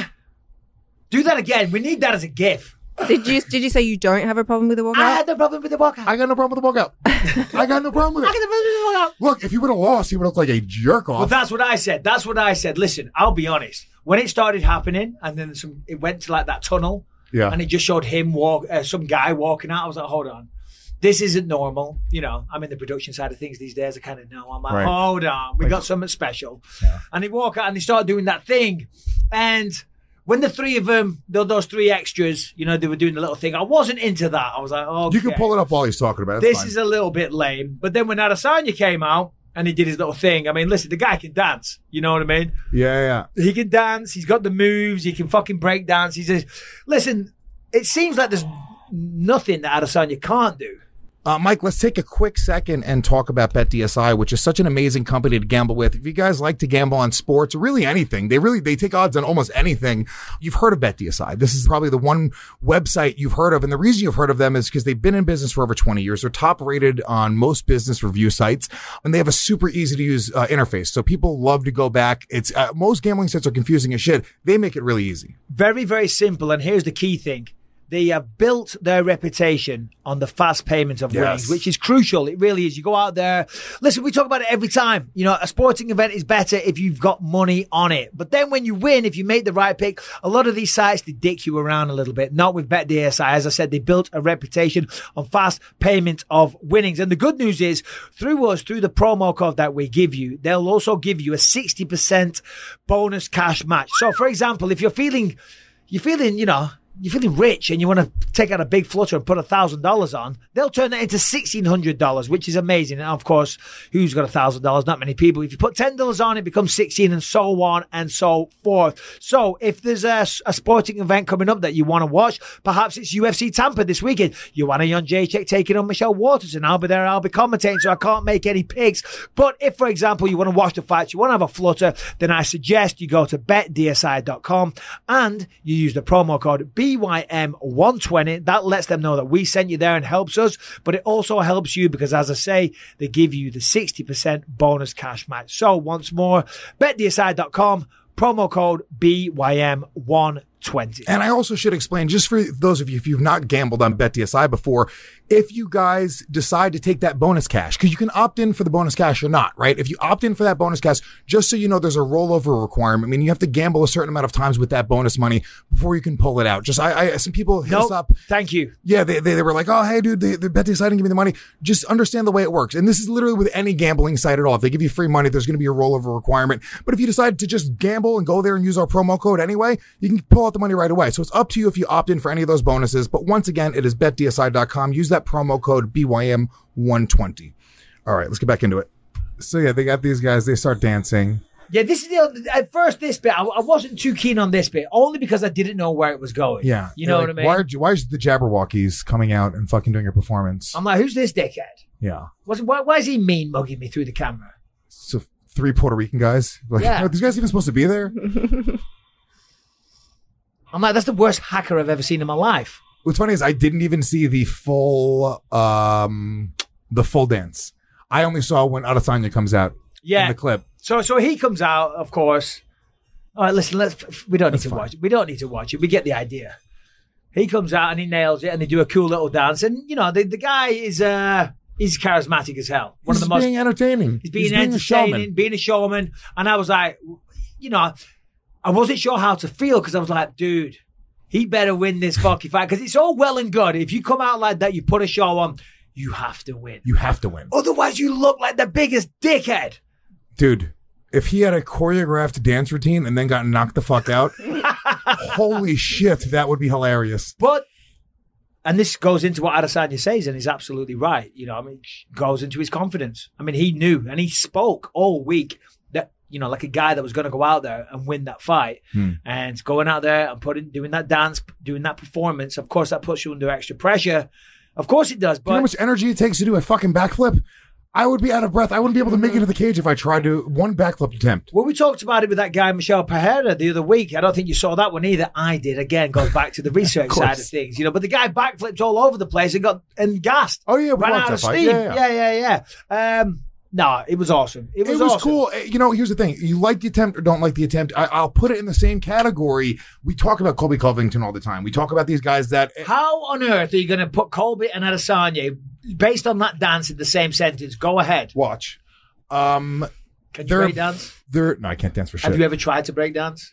Do that again. We need that as a gif. Did you did you say you don't have a problem with the walkout? I had no problem with the walkout. I got no problem with the walkout. I got no problem with I it. got no problem with the walkout. Look, if he would have lost, he would have looked like a jerk Well, off. that's what I said. That's what I said. Listen, I'll be honest. When it started happening, and then some, it went to like that tunnel, Yeah. and it just showed him walk, uh, some guy walking out. I was like, hold on, this isn't normal. You know, I'm in the production side of things these days. I kind of know. I'm like, Right. hold on, we got something special. And they walk out and they start doing that thing, and when the three of them, tho- those three extras, you know, they were doing the little thing. I wasn't into that. I was like, oh, You can pull it up while he's talking about it. It's this fine. is a little bit lame. But then when Adesanya came out and he did his little thing, I mean, listen, the guy can dance. You know what I mean? Yeah, yeah. He can dance. He's got the moves. He can fucking break dance. He says, listen, it seems like there's nothing that Adesanya can't do. Uh, Mike, let's take a quick second and talk about BetDSI, which is such an amazing company to gamble with. If you guys like to gamble on sports, or really anything, they really, they take odds on almost anything. You've heard of BetDSI. This is probably the one website you've heard of. And the reason you've heard of them is because they've been in business for over twenty years. They're top rated on most business review sites, and they have a super easy to use uh, interface. So people love to go back. It's, uh, most gambling sites are confusing as shit. They make it really easy. Very, very simple. And here's the key thing. They have built their reputation on the fast payment of Yes. winnings, which is crucial. It really is. You go out there. Listen, we talk about it every time. You know, a sporting event is better if you've got money on it. But then when you win, if you make the right pick, a lot of these sites, they dick you around a little bit. Not with BetDSI. As I said, they built a reputation on fast payment of winnings. And the good news is, through us, through the promo code that we give you, they'll also give you a sixty percent bonus cash match. So, for example, if you're feeling, you're feeling, you know, you're feeling rich and you want to take out a big flutter and put a thousand dollars on, they'll turn that into sixteen hundred dollars, which is amazing. And of course, who's got a thousand dollars? Not many people. If you put ten dollars on, it becomes sixteen, and so on and so forth. So if there's a, a sporting event coming up that you want to watch, perhaps it's U F C Tampa this weekend. Joanna Jędrzejczyk taking on Michelle Waters, and I'll be there. I'll be commentating, so I can't make any picks. But if, for example, you want to watch the fights, you want to have a flutter, then I suggest you go to bet D S I dot com and you use the promo code B Y M one twenty. That lets them know that we sent you there and helps us, but it also helps you because, as I say, they give you the sixty percent bonus cash match. So once more, bet D S I dot com, promo code B Y M one twenty. And I also should explain, just for those of you, if you've not gambled on BetDSI before, if you guys decide to take that bonus cash, because you can opt in for the bonus cash or not, right? If you opt in for that bonus cash, just so you know, there's a rollover requirement. I mean, you have to gamble a certain amount of times with that bonus money before you can pull it out. Just, I, I some people hit nope, us up. Thank you. Yeah, they, they, they were like, oh, hey, dude, the, the BetDSI didn't give me the money. Just understand the way it works. And this is literally with any gambling site at all. If they give you free money, there's going to be a rollover requirement. But if you decide to just gamble and go there and use our promo code anyway, you can pull out the money right away. So it's up to you if you opt in for any of those bonuses. But once again, it is bet D S I dot com. Use that promo code B Y M one twenty. All right, let's get back into it. So yeah, they got these guys. They start dancing. Yeah, this is the, at first this bit, I, I wasn't too keen on this bit, only because I didn't know where it was going. Yeah. You know like, what I mean? Why are, why is the Jabberwockies coming out and fucking doing a performance? I'm like, who's this dickhead? Yeah. What's, why, why is he mean mugging me through the camera? So three Puerto Rican guys. Like, Yeah. are these guys even supposed to be there? I'm like, that's the worst hacker I've ever seen in my life. What's funny is I didn't even see the full, um, the full dance. I only saw when Adesanya comes out Yeah. in the clip. So, so he comes out, of course. All right, listen, let's. We don't need That's to fine. watch it. We don't need to watch it. We get the idea. He comes out and he nails it, and they do a cool little dance. And you know, the the guy is uh he's charismatic as hell. One He's of the most. being entertaining. He's being He's being a entertaining, showman. being a showman. And I was like, you know, I wasn't sure how to feel because I was like, dude, he better win this fucking fight because it's all well and good. If you come out like that, you put a show on, you have to win. You have to win. Otherwise, you look like the biggest dickhead. Dude, if he had a choreographed dance routine and then got knocked the fuck out, holy shit, that would be hilarious. But, and this goes into what Adesanya says, and he's absolutely right. You know, I mean, goes into his confidence. I mean, he knew, and he spoke all week that, you know, like a guy that was going to go out there and win that fight. Hmm. And going out there and putting, doing that dance, doing that performance, of course, that puts you under extra pressure. Of course it does, Do you know how but much energy it takes to do a fucking backflip? I would be out of breath. I wouldn't be able to make it to the cage if I tried to one backflip attempt. well, we talked about it with that guy, Michelle Pereira, the other week. I don't think you saw that one either. I did. Again, goes back to the research course. side of things, you know, but the guy backflipped all over the place and got, and gassed. Oh, yeah, we ran watched out that of fight. steam. Yeah, Yeah, yeah. yeah, yeah. Um, no, it was awesome. It was, It was awesome. cool. Uh, You know, here's the thing. You like the attempt or don't like the attempt. I, I'll put it in the same category. We talk about Colby Covington all the time. We talk about these guys that... How on earth are you going to put Colby and Adesanya based on that dance in the same sentence? Go ahead. Watch. Um, Can you they're- break dance? They're, no, I can't dance for shit. Have you ever tried to break dance?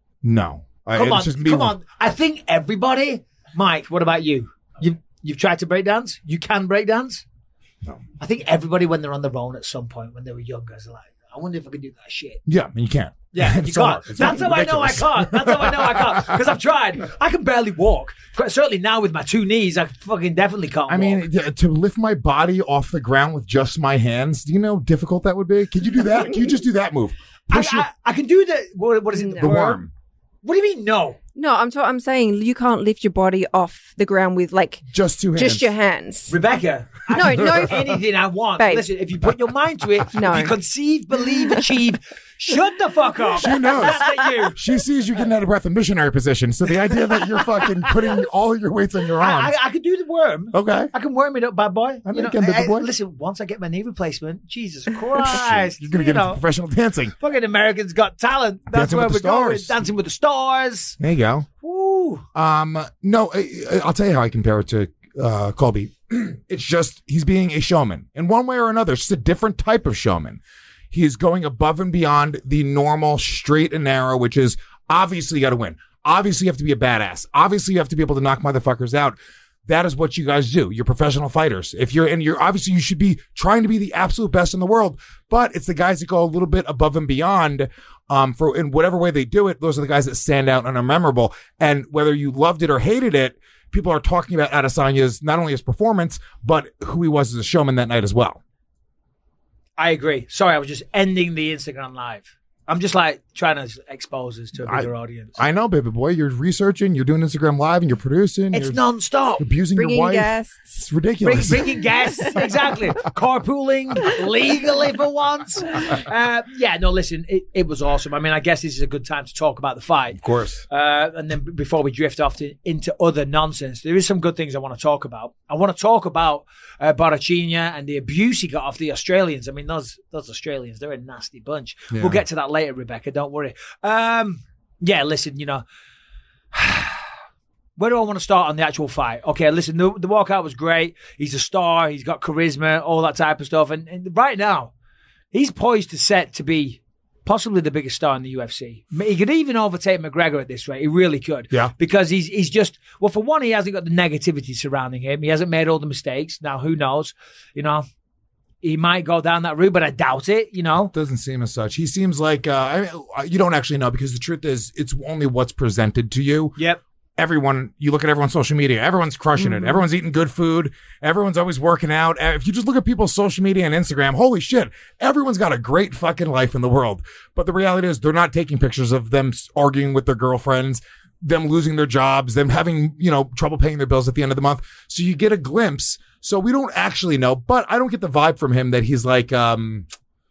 No. I- Come it's on, just me- come on. I think everybody, Mike, what about you? You've, you've tried to break dance? You can break dance? No. I think everybody, when they're on their own at some point, when they were younger, is like, I wonder if I could do that shit. Yeah, I mean, you can't. Yeah, you It's so can't. hard. It's That's how fucking I know I ridiculous. can't. That's how I know I can't. Because I've tried. I can barely walk. Quite certainly now with my two knees, I fucking definitely can't I walk. mean, yeah, to lift my body off the ground with just my hands, do you know how difficult that would be? Could you do that? Can you just do that move? I, Push your- I, I can do the, what, what is it? the worm. What do you mean, no? No, I'm ta- I'm saying you can't lift your body off the ground with like Just two hands. just your hands. Rebecca. No, I can no. do anything I want. Babe. Listen, if you put your mind to it, No. if you conceive, believe, achieve, shut the fuck up. She knows. That's at you. She sees you getting out of breath in missionary position. So the idea that you're fucking putting all your weights on your I, arms. I, I can do the worm. Okay. I can worm it up, bad boy. I You know, can, baby I- boy. Listen, once I get my knee replacement, Jesus Christ. You're going to you get know, into professional dancing. fucking Americans Got Talent. That's Dancing where with we're the going. Stars. Dancing with the Stars. There you go. Woo. Um, no, I, I'll tell you how I compare it to uh, Colby. It's just he's being a showman in one way or another. It's just a different type of showman. He's going above and beyond the normal straight and narrow, which is obviously you got to win. Obviously you have to be a badass. Obviously you have to be able to knock motherfuckers out. That is what you guys do. You're professional fighters. If you're, and you're obviously you should be trying to be the absolute best in the world, but it's the guys that go a little bit above and beyond. Um, for in whatever way they do it, those are the guys that stand out and are memorable. And whether you loved it or hated it, people are talking about Adesanya's, not only his performance, but who he was as a showman that night as well. I agree. Sorry, I was just ending the Instagram live. I'm just like trying to expose us to a bigger I, audience. I know, baby boy. You're researching, you're doing Instagram live, and you're producing. It's you're non-stop. abusing Bringing your wife. guests. It's Bring, ridiculous. bringing guests, exactly. Carpooling legally for once. Uh, yeah, no, listen, it, it was awesome. I mean, I guess this is a good time to talk about the fight. Of course. Uh, and then b- before we drift off to, into other nonsense, there is some good things I want to talk about. I want to talk about uh, Barachina and the abuse he got off the Australians. I mean, those those Australians, they're a nasty bunch. Yeah. We'll get to that later, Rebecca. Don't worry. Um, yeah, listen, you know, Where do I want to start on the actual fight? Okay, listen, the, the walkout was great. He's a star. He's got charisma, all that type of stuff. And, and right now, he's poised to set to be possibly the biggest star in the U F C. He could even overtake McGregor at this rate. He really could. Yeah. Because he's he's just, well, for one, he hasn't got the negativity surrounding him. He hasn't made all the mistakes. Now, who knows? You know, he might go down that route, but I doubt it, you know? Doesn't seem as such. He seems like, uh, I mean, you don't actually know because the truth is it's only what's presented to you. Yep. Everyone, you look at everyone's social media, everyone's crushing Mm-hmm. it. Everyone's eating good food. Everyone's always working out. If you just look at people's social media and Instagram, holy shit, everyone's got a great fucking life in the world. But the reality is they're not taking pictures of them arguing with their girlfriends, them losing their jobs, them having, you know, trouble paying their bills at the end of the month. So you get a glimpse. So we don't actually know, but I don't get the vibe from him that he's like, um,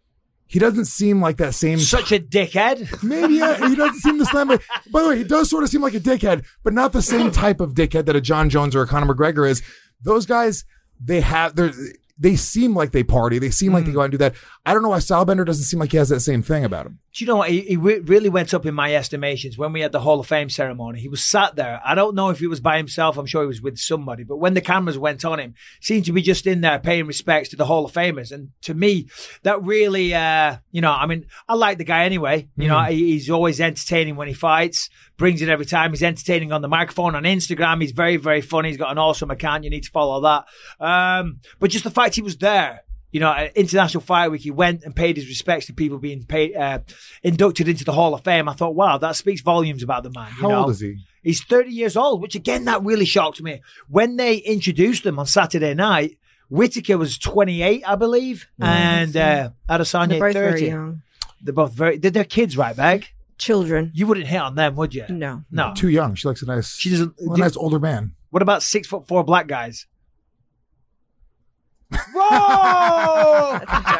he doesn't seem like that same. Such a dickhead. Maybe yeah, he doesn't seem the same. By the way, he does sort of seem like a dickhead, but not the same type of dickhead that a John Jones or a Conor McGregor is. Those guys, they have, they're, they seem like they party. They seem like Mm. they go out and do that. I don't know why Stylebender doesn't seem like he has that same thing about him. Do you know what? He, he re- really went up in my estimations when we had the Hall of Fame ceremony. He was sat there. I don't know if he was by himself. I'm sure he was with somebody. But when the cameras went on him, seemed to be just in there paying respects to the Hall of Famers. And to me, that really, uh, you know, I mean, I like the guy anyway. You know, he, he's always entertaining when he fights. Brings it every time. He's entertaining on the microphone, on Instagram. He's very, very funny. He's got an awesome account. You need to follow that. Um, but just the fact he was there. You know, at International Fight Week, he went and paid his respects to people being paid, uh, inducted into the Hall of Fame. I thought, wow, that speaks volumes about the man. You How know? old is he? He's thirty years old, which again, that really shocked me. When they introduced him on Saturday night, Whittaker was twenty-eight, I believe, and uh, Adesanya They're both thirty. very young. They're both very, they're, they're kids, right, Meg? Children. You wouldn't hit on them, would you? No. No. Too young. She likes a nice, She doesn't. well, a do- nice older man. What about six foot four black guys? Whoa!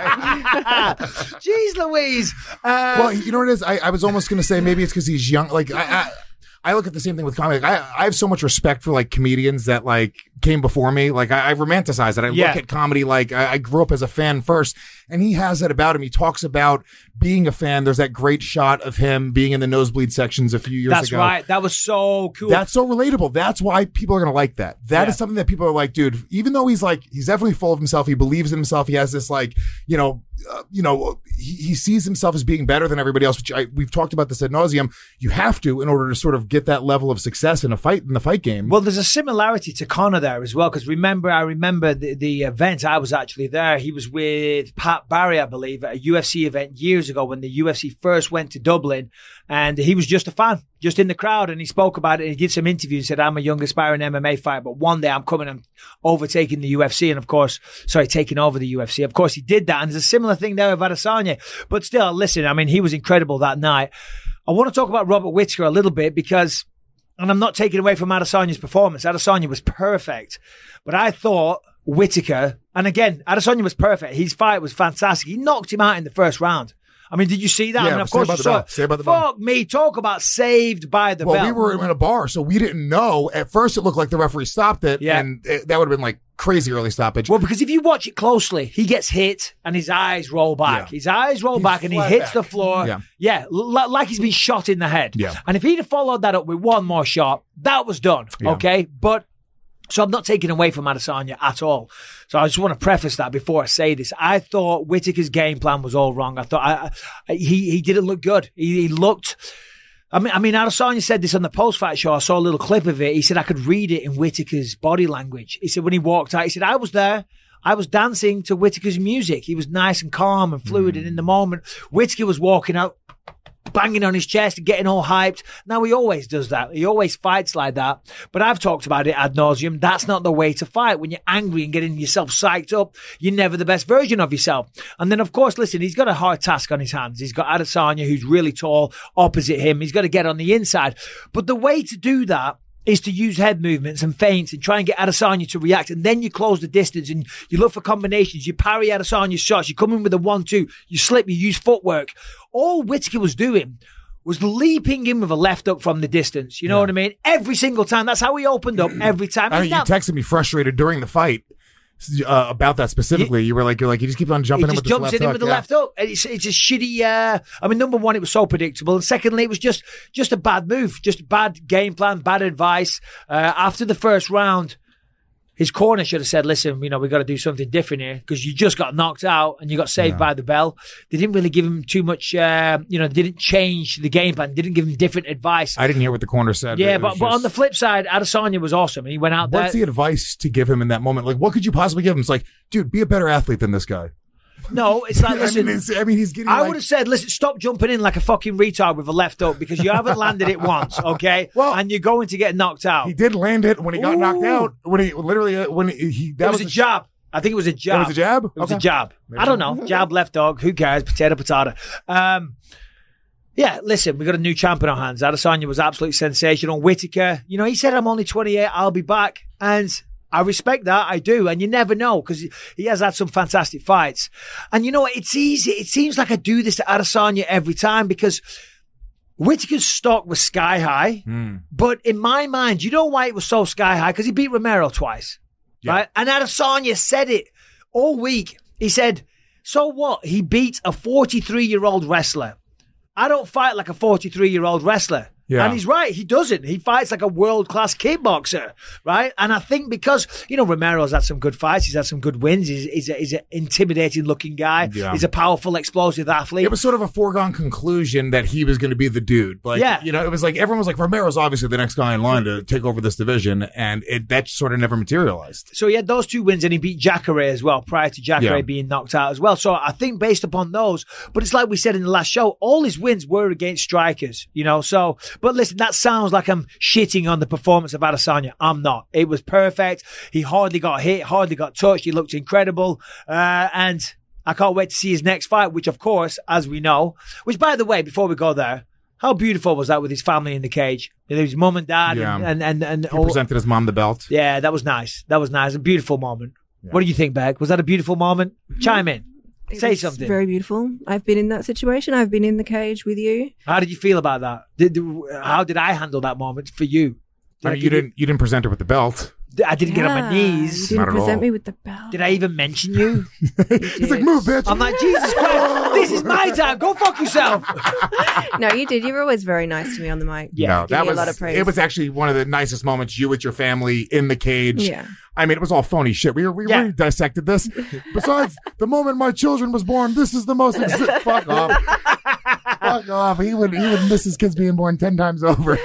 Jeez Louise. Uh, Well, you know what it is? I, I was almost going to say maybe it's because he's young. Like, I, I, I look at the same thing with comedy. Like, I, I have so much respect for like comedians that like came before me. Like, I, I romanticize it. I Yeah. look at comedy like I, I grew up as a fan first, and he has that about him. He talks about being a fan. There's that great shot of him being in the nosebleed sections a few years That's ago. right. That was so cool. That's so relatable. That's why people are going to like that. That Yeah. is something that people are like, dude, even though he's like, he's definitely full of himself. He believes in himself. He has this like, you know, uh, you know, he, he sees himself as being better than everybody else, which I, we've talked about this ad nauseum. You have to in order to sort of get that level of success in a fight, in the fight game. Well, there's a similarity to Conor there as well, because remember, I remember the, the event. I was actually there. He was with Pat Barry, I believe, at a U F C event years ago when the U F C first went to Dublin, and he was just a fan, just in the crowd, and he spoke about it. And he did some interviews and said, I'm a young aspiring M M A fighter, but one day I'm coming and overtaking the U F C, and of course, sorry, taking over the U F C. Of course, he did that, and there's a similar thing there with Adesanya. But still, listen, I mean, he was incredible that night. I want to talk about Robert Whittaker a little bit because, and I'm not taking away from Adesanya's performance. Adesanya was perfect, but I thought Whittaker, and again, Adesanya was perfect. His fight was fantastic. He knocked him out in the first round. I mean, did you see that? Yeah, I mean, of say course about you the saw bell. it. Say about the bell. Fuck me. Talk about saved by the well, bell. we were in a bar, so we didn't know. At first, it looked like the referee stopped it, Yeah. and it, that would have been like crazy early stoppage. Well, because if you watch it closely, he gets hit and his eyes roll back. Yeah. His eyes roll He's back and he flat hits back. the floor. Yeah. Yeah, l- like he's been shot in the head. Yeah. And if he'd have followed that up with one more shot, that was done. Yeah. Okay. But so I'm not taking away from Adesanya at all. So I just want to preface that before I say this. I thought Whittaker's game plan was all wrong. I thought I, I, he he didn't look good. He, he looked. I mean, I mean, Adesanya said this on the post-fight show. I saw a little clip of it. He said I could read it in Whittaker's body language. He said when he walked out, he said I was there. I was dancing to Whittaker's music. He was nice and calm and fluid, and in the moment, Whittaker was walking out, banging on his chest and getting all hyped. Now, he always does that. He always fights like that. But I've talked about it ad nauseum. That's not the way to fight. When you're angry and getting yourself psyched up, you're never the best version of yourself. And then, of course, listen, he's got a hard task on his hands. He's got Adesanya, who's really tall, opposite him. He's got to get on the inside. But the way to do that is to use head movements and feints and try and get Adesanya to react. And then you close the distance and you look for combinations. You parry Adesanya's shots. You come in with a one two. You slip. You use footwork. All Whittaker was doing was leaping in with a left hook from the distance. You know Yeah. what I mean? Every single time. That's how he opened up every time. I mean, He's you not- texted me frustrated during the fight. uh, about that specifically. You, you were like, you're like, he just keeps on jumping he in just with jumps this in left with the hook. left hook. And It's, it's a shitty, uh, I mean, number one, it was so predictable. And secondly, it was just, just a bad move, just bad game plan, bad advice. Uh, after the first round, his corner should have said, listen, you know, we've got to do something different here because you just got knocked out and you got saved Yeah. by the bell. They didn't really give him too much, uh, you know, they didn't change the game plan, didn't give him different advice. I didn't hear what the corner said. yeah, it but, was but on just- the flip side, Adesanya was awesome. And he went out there. What's the advice to give him in that moment? Like, what could you possibly give him? It's like, dude, be a better athlete than this guy. No, it's like, I listen. mean, it's, I mean, he's getting. I like, would have said, listen, stop jumping in like a fucking retard with a left hook because you haven't landed it once, okay? Well, and you're going to get knocked out. He did land it when he got Ooh. knocked out. When he literally, uh, when he, he that It was, was a jab. I think it was a jab. It was a jab? It was Okay. a jab. I don't know. Jab, left dog. Who cares? Potato, potato. Um, yeah, listen, we got a new champ in our hands. Adesanya was absolutely sensational. Whittaker, you know, he said, I'm only twenty-eight. I'll be back. And I respect that. I do. And you never know because he has had some fantastic fights. And you know what? It's easy. It seems like I do this to Adesanya every time because Whittaker's stock was sky high. Mm. But in my mind, you know why it was so sky high? Because he beat Romero twice. Yeah. Right? And Adesanya said it all week. He said, so what? He beat a forty-three-year-old wrestler. I don't fight like a forty-three-year-old wrestler. Yeah. And he's right. He doesn't. He fights like a world-class kickboxer, right? And I think because, you know, Romero's had some good fights. He's had some good wins. He's, he's, a, he's an intimidating-looking guy. Yeah. He's a powerful, explosive athlete. It was sort of a foregone conclusion that he was going to be the dude. Like, Yeah. you know, it was like everyone was like, Romero's obviously the next guy in line to take over this division, and it that sort of never materialized. So he had those two wins and he beat Jacare as well prior to Jacare Yeah. being knocked out as well. So I think based upon those, but it's like we said in the last show, all his wins were against strikers, you know, so, but listen, that sounds like I'm shitting on the performance of Adesanya. I'm not. It was perfect. He hardly got hit, hardly got touched. He looked incredible. Uh, and I can't wait to see his next fight, which of course, as we know, which by the way, before we go there, how beautiful was that with his family in the cage? His mum and dad Yeah. and, and, and, and He all- presented his mom the belt. yeah, that was nice. That was nice. A beautiful moment. What do you think, Beck? Was that a beautiful moment? Chime in. It Say was something. Very beautiful. I've been in that situation. I've been in the cage with you. How did you feel about that? Did, did- how did I handle that moment for you? I mean, you didn't you didn't present her with the belt. I didn't get on my Yeah, knees. You Not didn't at present all. me with the belt. Did I even mention you? He's like, move, bitch. I'm like, Jesus Christ, this is my time. Go fuck yourself. No, you did. You were always very nice to me on the mic. Yeah, no, Give that me a was lot of praise. it. Was actually one of the nicest moments. You with your family in the cage. Yeah. I mean, it was all phony shit. We we Yeah. really dissected this. Besides, the moment my children was born, this is the most. Exi- Fuck off. Fuck off. He would he would miss his kids being born ten times over.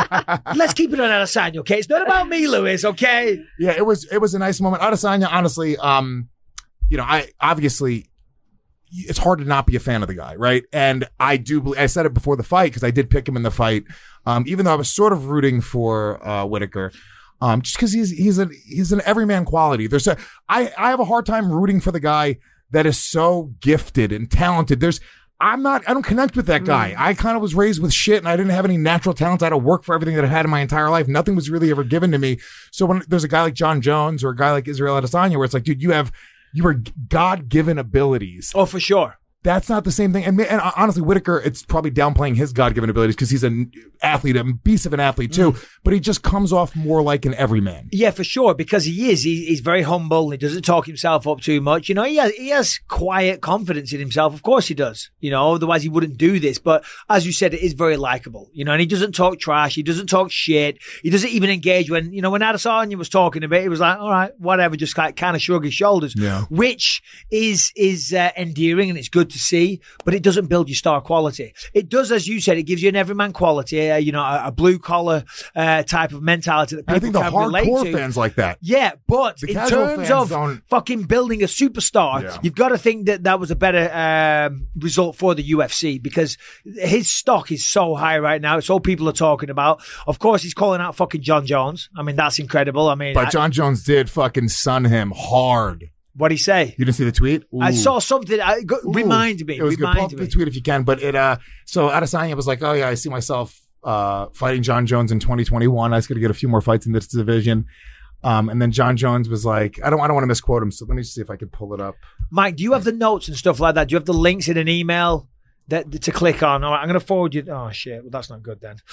Let's keep it on Adesanya, okay? It's not about me, Lewis, okay? Yeah, it was it was a nice moment. Adesanya, honestly, um, you know, I obviously it's hard to not be a fan of the guy, right? And I do believe I said it before the fight because I did pick him in the fight, um, even though I was sort of rooting for uh, Whittaker. Um, just because he's he's a he's an everyman quality. There's a I I have a hard time rooting for the guy that is so gifted and talented. There's I'm not I don't connect with that guy. I kind of was raised with shit and I didn't have any natural talents. I had to work for everything that I had in my entire life. Nothing was really ever given to me. So when there's a guy like John Jones or a guy like Israel Adesanya where it's like, dude, you have you are God-given abilities. Oh, for sure. That's not the same thing. And, and honestly, Whittaker, it's probably downplaying his God-given abilities because he's an athlete, a beast of an athlete too, mm. but he just comes off more like an everyman. Yeah, for sure, because he is. He, he's very humble. He doesn't talk himself up too much. You know, he has, he has quiet confidence in himself. Of course he does. You know, otherwise he wouldn't do this. But as you said, it is very likable. You know, and he doesn't talk trash. He doesn't talk shit. He doesn't even engage when, you know, when Adesanya was talking a bit, he was like, all right, whatever, just like kind of shrug his shoulders, yeah. which is, is uh, endearing and it's good to see. But it doesn't build your star quality. It does, as you said, it gives you an everyman quality, uh, you know, a, a blue collar uh, type of mentality that people I think the can relate hardcore to. fans like that. Yeah, but the in casual terms fans of don't... fucking building a superstar, yeah. you've got to think that that was a better um, result for the U F C because his stock is so high right now. It's all people are talking about. Of course, he's calling out fucking John Jones. I mean, that's incredible. I mean, but I, John Jones did fucking sun him hard. What'd he say? You didn't see the tweet? Ooh. I saw something. I, go, remind me. It was remind good. Pull up me. the tweet if you can. But it, uh, so Adesanya was like, oh yeah, I see myself, uh, fighting John Jones in twenty twenty-one. I was going to get a few more fights in this division. Um, and then John Jones was like, I don't, I don't want to misquote him. So let me see if I can pull it up. Mike, do you have the notes and stuff like that? Do you have the links in an email that to click on? All right, I'm going to forward you. Oh shit. Well, that's not good then.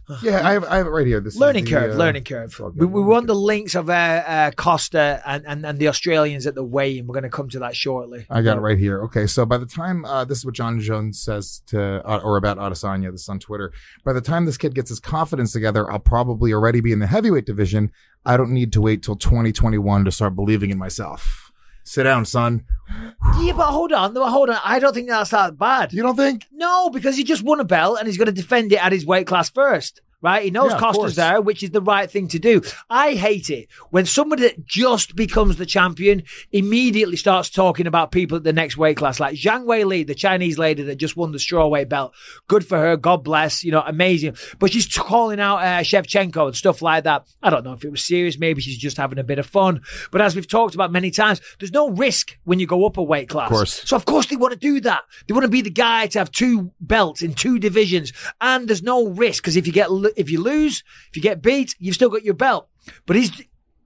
Yeah, I have, I have it right here. This learning is the, curve, uh, learning curve. it's all good. We, we want the links of uh, uh, Costa and, and, and the Australians at the weigh-in. We're going to come to that shortly. I got it right here. Okay, so by the time uh, this is what John Jones says to uh, or about Adesanya, this is on Twitter. By the time this kid gets his confidence together, I'll probably already be in the heavyweight division. I don't need to wait till twenty twenty-one to start believing in myself. Sit down, son. Yeah, but hold on, no, hold on. I don't think that's that bad. You don't think? No, because he just won a belt and he's going to defend it at his weight class first. Right? He knows Yeah, of Costa's course. there, which is the right thing to do. I hate it when somebody that just becomes the champion immediately starts talking about people at the next weight class, like Zhang Wei Li, the Chinese lady that just won the strawweight belt. Good for her. God bless. You know, amazing. But she's calling out uh, Shevchenko and stuff like that. I don't know if it was serious. Maybe she's just having a bit of fun. But as we've talked about many times, there's no risk when you go up a weight class. Of course. So of course they want to do that. They want to be the guy to have two belts in two divisions. And there's no risk because if you get if you lose, if you get beat, you've still got your belt. But he's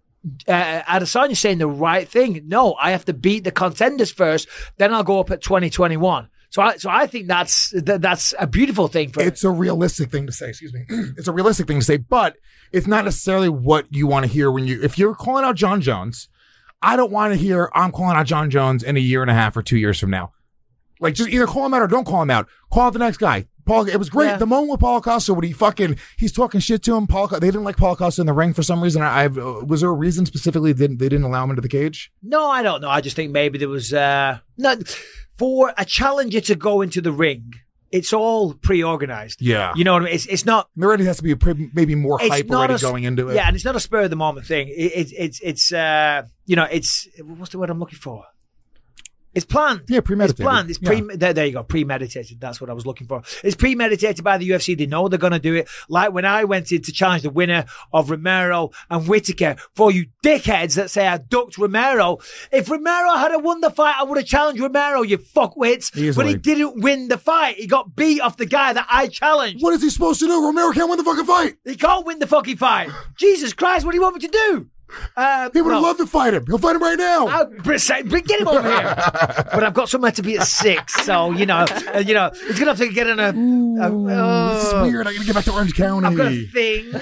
uh, Adesanya's saying the right thing. No, I have to beat the contenders first, then I'll go up at twenty twenty-one. So I, so I think that's that, that's a beautiful thing for It's a realistic thing to say. Excuse me. It's a realistic thing to say, but it's not necessarily what you want to hear when you. If you're calling out John Jones, I don't want to hear I'm calling out John Jones in a year and a half or two years from now. Like, just either call him out or don't call him out. Call out the next guy. Paul, it was great. Yeah. The moment with Paulo Costa, when he fucking, he's talking shit to him. Paul, they didn't like Paulo Costa in the ring for some reason. I, I've, uh, was there a reason specifically they didn't, they didn't allow him into the cage? No, I don't know. I just think maybe there was, uh, no, for a challenger to go into the ring, it's all pre-organized. Yeah. You know what I mean? It's, it's not. There already has to be a pre- maybe more It's hype not already a s- going into it. Yeah, and it's not a spur of the moment thing. It, it, it's, it's, uh, you know, it's, what's the word I'm looking for? It's planned. Yeah, premeditated. It's planned. It's pre. There, there you go. Premeditated. That's what I was looking for. It's premeditated by the U F C. They know they're going to do it. Like when I went in to challenge the winner of Romero and Whittaker. For you dickheads that say I ducked Romero, if Romero had won the fight, I would have challenged Romero. You fuckwits. Easily. But he didn't win the fight. He got beat off the guy that I challenged. What is he supposed to do? Romero can't win the fucking fight. He can't win the fucking fight. Jesus Christ! What do you want me to do? Uh, He would have no. loved to fight him. He'll fight him right now. Uh, br- say- br- get him over here. But I've got somewhere to be at six, so you know, uh, you know, he's gonna have to get in a. a uh, This is weird. I gotta get back to Orange County. I've got a thing.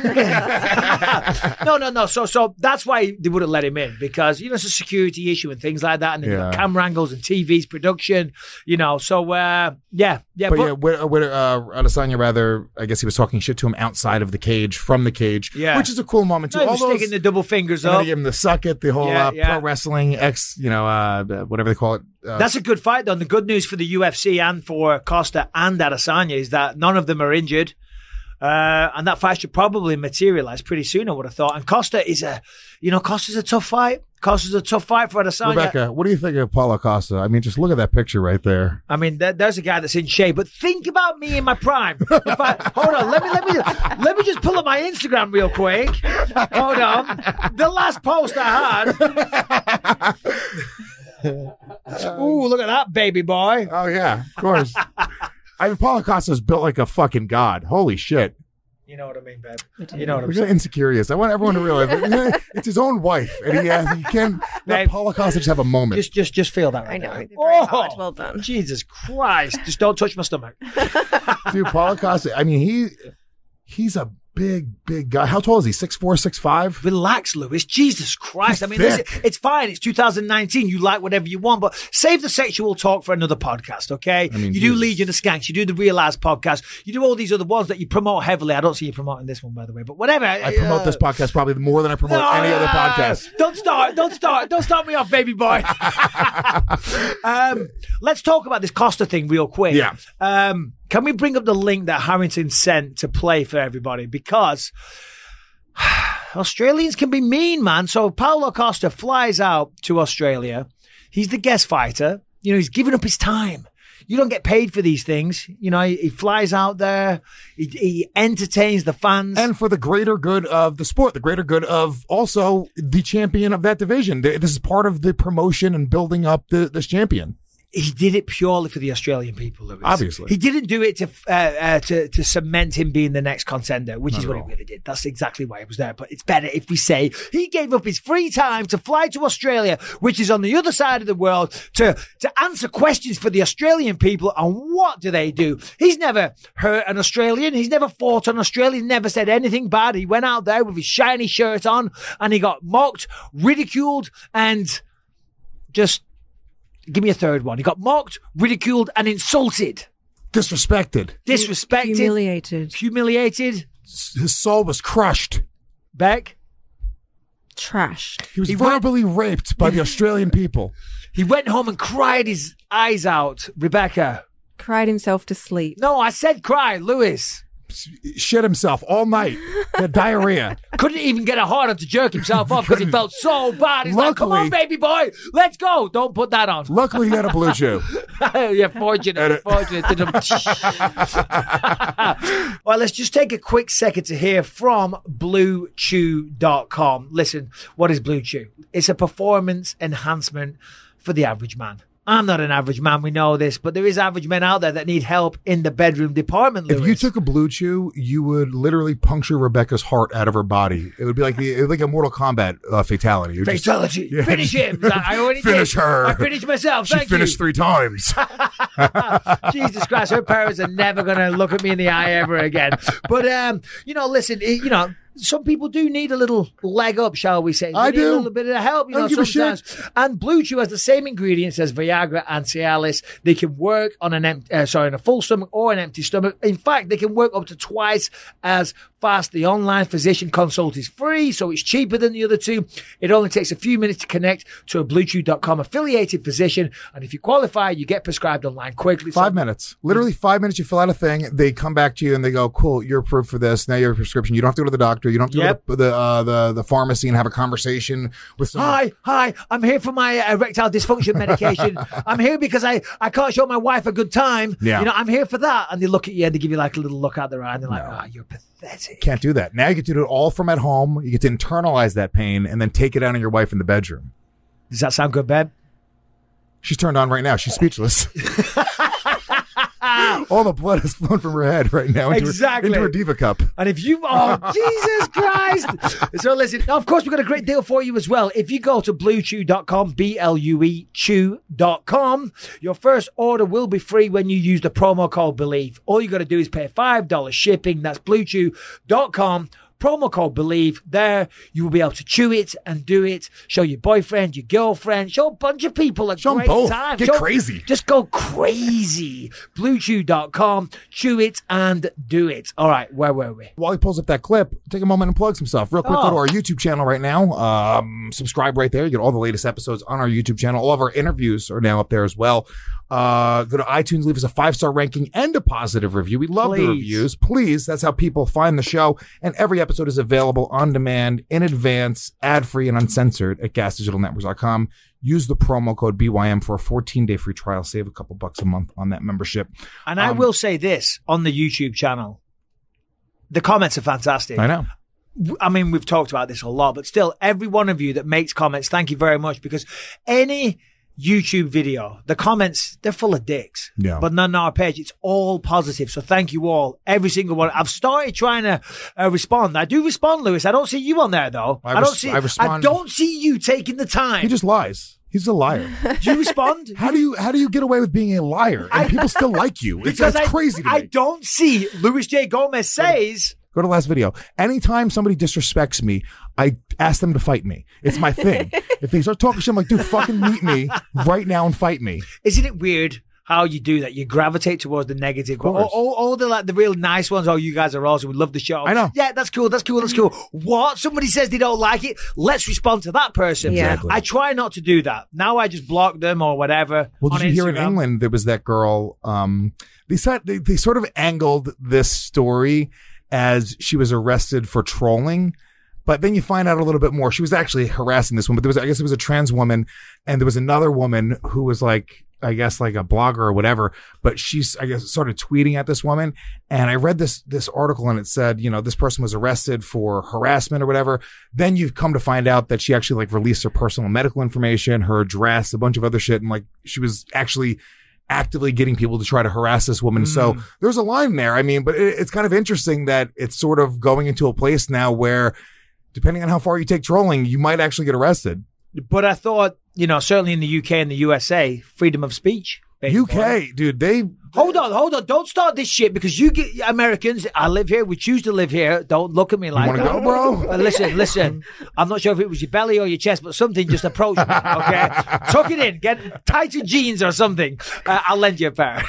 no, no, no. So, so that's why they wouldn't let him in because you know it's a security issue and things like that, and then you've got Yeah. camera angles and T V's production. You know, so uh, yeah, yeah. But, But, yeah, would, would, uh, Adesanya rather, I guess he was talking shit to him outside of the cage, from the cage, Yeah. which is a cool moment too. no, he All was those, sticking the double fingers and then up. he gave him the suck it, the whole Yeah, uh, yeah. pro wrestling X, you know, uh, whatever they call it. Uh, That's a good fight, though. And the good news for the U F C and for Costa and Adesanya is that none of them are injured. Uh, and that fight should probably materialize pretty soon, I would have thought. And Costa is a, you know, Costa's a tough fight. Costa's a tough fight for Adesanya. Rebecca, what do you think of Paulo Costa? I mean, just look at that picture right there. I mean, there, there's a guy that's in shape, but think about me in my prime. If I, hold on, let me let me let me just pull up my Instagram real quick. Hold on, the last post I had. Ooh, look at that baby boy. Oh yeah, of course. I mean, Paulo Costa's built like a fucking god. Holy shit. You know what I mean, babe. You know what I'm Look saying. how insecure he is. I want everyone to realize that it's his own wife, and he, uh, he can let Babe, Paulo Costa just have a moment. Just, just, just feel that. Right I know. now. Very Oh, hard. Well done. Jesus Christ! Just don't touch my stomach. Dude, Paulo Costa, I mean, he he's a big, big guy. How tall is he? six four, six five? Relax, Lewis. Jesus Christ. He's I mean, thick. listen, it's fine. It's two thousand nineteen. You like whatever you want, but save the sexual talk for another podcast, okay? I mean, you do Jesus. Legion of Skanks. You do the Realize podcast. You do all these other ones that you promote heavily. I don't see you promoting this one, by the way, but whatever. I promote this podcast probably more than I promote No, any other no, podcast. Don't start. Don't start. Don't start me off, baby boy. um, let's talk about this Costa thing real quick. Yeah. Um, can we bring up the link that Harrington sent to play for everybody? Because Australians can be mean, man. So Paulo Costa flies out to Australia. He's the guest fighter. You know, he's giving up his time. You don't get paid for these things. You know, he, he flies out there. He, he entertains the fans. And for the greater good of the sport, the greater good of also the champion of that division. Th- This is part of the promotion and building up the, this champion. he did it purely for the Australian people, Lewis. Obviously. He didn't do it to uh, uh, to, to cement him being the next contender, which Not is at what all. he really did. That's exactly why he was there. But it's better if we say he gave up his free time to fly to Australia, which is on the other side of the world, to, to answer questions for the Australian people. And what do they do? He's never hurt an Australian. He's never fought an Australian, never said anything bad. He went out there with his shiny shirt on and he got mocked, ridiculed, and just... Give me a third one. He got mocked, ridiculed, and insulted. Disrespected. Disrespected. Humiliated. Humiliated. His soul was crushed. Beck? Trashed. He was He verbally raped by the Australian people. He went home and cried his eyes out. Rebecca. Cried himself to sleep. No, I said cry. Lewis. Shit himself all night. He had diarrhea. Couldn't even get a harder to jerk himself off because he felt so bad. He's like, come on, Luckily- baby boy. Let's go. Don't put that on. Luckily, he had a blue chew. Yeah, fortunate. Fortunate. Well, let's just take a quick second to hear from blue chew dot com. Listen, what is Blue Chew? It's a performance enhancement for the average man. I'm not an average man, we know this, but there is average men out there that need help in the bedroom department, Lewis. If you took a blue chew, you would literally puncture Rebecca's heart out of her body. It would be like the, it would be like a Mortal Kombat uh, fatality. It would just- Fatality. Yeah. Finish him. I I already Finish did. her. I finished myself. She Thank finished you. three times. Jesus Christ, her parents are never going to look at me in the eye ever again. But, um, you know, listen, it- you know, some people do need a little leg up, shall we say. They I need do. a little bit of help, you I know, don't give a shit. sometimes. And Blue Chew has the same ingredients as Viagra and Cialis. They can work on an empty, uh, sorry, on a full stomach or an empty stomach. In fact, they can work up to twice as fast. The online physician consult is free, so it's cheaper than the other two. It only takes a few minutes to connect to a blue chew dot com affiliated physician. And if you qualify, you get prescribed online quickly. Five So- minutes. Literally five minutes. You fill out a thing. They come back to you and they go, cool, you're approved for this. Now you have a prescription. You don't have to go to the doctor. You don't have to Yep. go to the, the, uh, the, the pharmacy and have a conversation with someone. Hi, hi, I'm here for my uh, erectile dysfunction medication. I'm here because I, I can't show my wife a good time. Yeah. You know, I'm here for that. And they look at you and they give you like a little look out their eye and they're like, ah, you're pathetic. Can't do that. Now you get to do it all from at home. You get to internalize that pain and then take it out on your wife in the bedroom. Does that sound good, babe? She's turned on right now. She's speechless. All the blood has flown from her head right now into, Exactly. her, into her diva cup. And if you, oh, Jesus Christ. So listen, now, of course, we've got a great deal for you as well. If you go to blue chew dot com, B L U E chew dot com, your first order will be free when you use the promo code BELIEVE. All you got to do is pay five dollars shipping. That's blue chew dot com. Promo code BELIEVE. There, you will be able to chew it and do it. Show your boyfriend, your girlfriend, show a bunch of people a Show 'em great both. time. Get Show- crazy. Just go crazy. blue chew dot com. Chew it and do it. All right, where were we? While he pulls up that clip, take a moment and plug some stuff. Real quick, Oh. go to our YouTube channel right now. Um, subscribe right there. You get all the latest episodes on our YouTube channel. All of our interviews are now up there as well. Uh, go to iTunes, leave us a five-star ranking and a positive review. We love the Please. reviews. Please. That's how people find the show. And every episode is available on demand, in advance, ad-free and uncensored at gas digital networks dot com. Use the promo code B Y M for a fourteen-day free trial. Save a couple bucks a month on that membership. And I Um, will say this on the YouTube channel. The comments are fantastic. I know. I mean, we've talked about this a lot, but still, every one of you that makes comments, thank you very much, because any YouTube video, the comments, they're full of dicks. Yeah. But not on our page. It's all positive. So thank you all. Every single one. I've started trying to uh, respond. I do respond, Lewis. I don't see you on there, though. I don't res- see, I respond- don't see you taking the time. He just lies. He's a liar. Do you respond? How do you how do you get away with being a liar and people still like you? It's, Because that's I, crazy to I me. don't see Luis J. Gomez says, Go to the last video. Anytime somebody disrespects me, I ask them to fight me. It's my thing. If they start talking shit, I'm like, dude, fucking meet me right now and fight me. isn't it weird how you do that? You gravitate towards the negative. But all, all, all the like the real nice ones, oh, you guys are awesome. We love the show. I know. Yeah, that's cool. That's cool. That's cool. What? Somebody says they don't like it. Let's respond to that person. Yeah. Exactly. I try not to do that. Now I just block them or whatever. Well, on did you hear in Instagram. England there was that girl? Um, they said they, they sort of angled this story as she was arrested for trolling. But then you find out a little bit more. She was actually harassing this woman. But there was, I guess it was a trans woman, and there was another woman who was like I guess like a blogger or whatever, but she's, I guess, sort of tweeting at this woman. And I read this, this article and it said, you know, this person was arrested for harassment or whatever. Then you've come to find out that she actually like released her personal medical information, her address, a bunch of other shit. And like, she was actually actively getting people to try to harass this woman. Mm. So there's a line there. I mean, but it, it's kind of interesting that it's sort of going into a place now where depending on how far you take trolling, you might actually get arrested. But I thought, you know, certainly in the U K and the U S A, freedom of speech. U K, boy. Dude, they... Hold on, hold on. Don't start this shit because you get Americans, I live here, we choose to live here. Don't look at me like that. You want to go, bro? Uh, listen, listen. I'm not sure if it was your belly or your chest, but something just approached me, okay? Tuck it in. Get tighter jeans or something. Uh, I'll lend you a pair.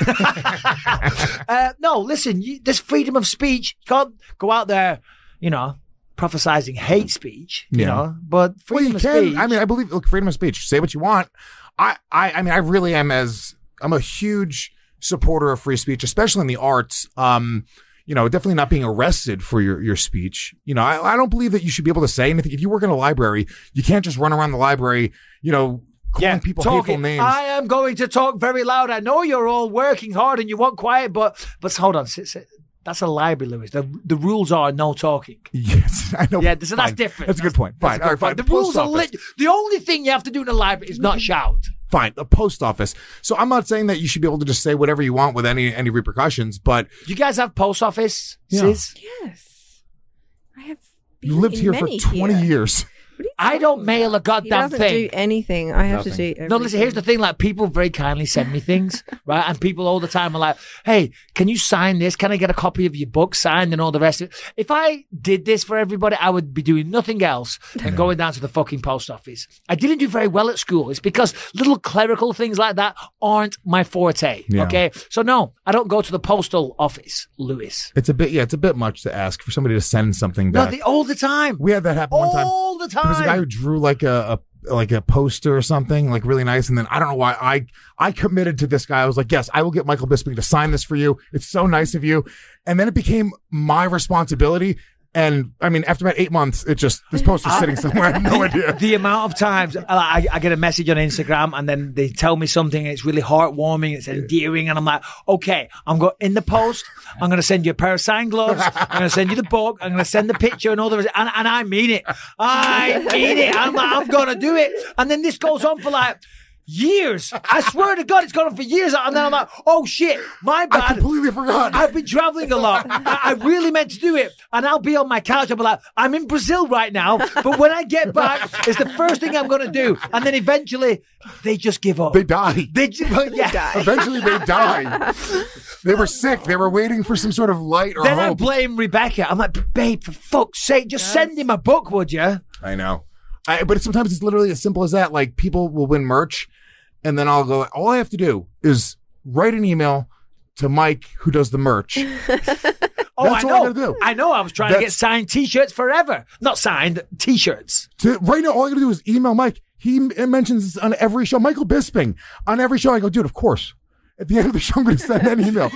uh, no, listen, you, there's freedom of speech. You can't go out there, you know, prophesizing hate speech, you yeah. know, but freedom well, you of can. speech. I mean, I believe, look, freedom of speech. Say what you want. I, I, I mean, I really am as, I'm a huge supporter of free speech, especially in the arts. Um, you know, definitely not being arrested for your, your speech. You know, I, I don't believe that you should be able to say anything. If you work in a library, you can't just run around the library, you know, calling yeah, people talking. hateful names. I am going to talk very loud. I know you're all working hard and you want quiet, but, but hold on. Sit, sit. That's a library, Lewis. The the rules are no talking. Yes, I know. Yeah, so that's different. That's a good point. Fine. All right, fine. The rules are lit. The only thing you have to do in a library is not shout. Fine. A post office. So I'm not saying that you should be able to just say whatever you want with any any repercussions, but you guys have post office, yeah. sis? Yes, I have. You lived here for twenty here. years. I don't mail a goddamn he doesn't thing. do anything. I have Nothing. to do everything. No, listen, here's the thing. Like, people very kindly send me things, right? And people all the time are like, hey, can you sign this? Can I get a copy of your book signed and all the rest of it? If I did this for everybody, I would be doing nothing else than going down to the fucking post office. I didn't do very well at school. It's because little clerical things like that aren't my forte, Yeah. okay? So, no, I don't go to the postal office, Lewis. It's a bit, yeah, it's a bit much to ask for somebody to send something No, back. the, all the time. We had that happen one time. All the time. There was a guy who drew like a, a like a poster or something, like really nice. And then I don't know why I, I committed to this guy. I was like, yes, I will get Michael Bisping to sign this for you. It's so nice of you. And then it became my responsibility. And I mean, after about eight months, it just, this poster's sitting somewhere. I have no idea. The amount of times I, I get a message on Instagram and then they tell me something and it's really heartwarming, it's endearing, and I'm like, okay, I'm going in the post, I'm going to send you a pair of signed gloves, I'm going to send you the book, I'm going to send the picture and all the rest, and, and I mean it. I mean it. I'm, I'm going to do it. And then this goes on for like years. I swear to God, it's gone on for years. And then I'm like, oh shit, my bad. I completely forgot. I've been traveling a lot. I, I really meant to do it. And I'll be on my couch. I'll be like, I'm in Brazil right now. But when I get back, it's the first thing I'm going to do. And then eventually they just give up. They die. They, just, well, yeah. They die. Eventually they die. They were sick. They were waiting for some sort of light or then hope. I blame Rebecca. I'm like, babe, for fuck's sake, just yes. send him a book, would you? I know. I, but sometimes it's literally as simple as that. Like, people will win merch. And then I'll go, all I have to do is write an email to Mike, who does the merch. oh, That's I all know. I gotta do. I know. I was trying That's, to get signed T-shirts forever. Not signed, T-shirts. To, right now, all I gotta do is email Mike. He m- mentions this on every show. Michael Bisping. On every show, I go, dude, of course. At the end of the show, I'm going to send that email.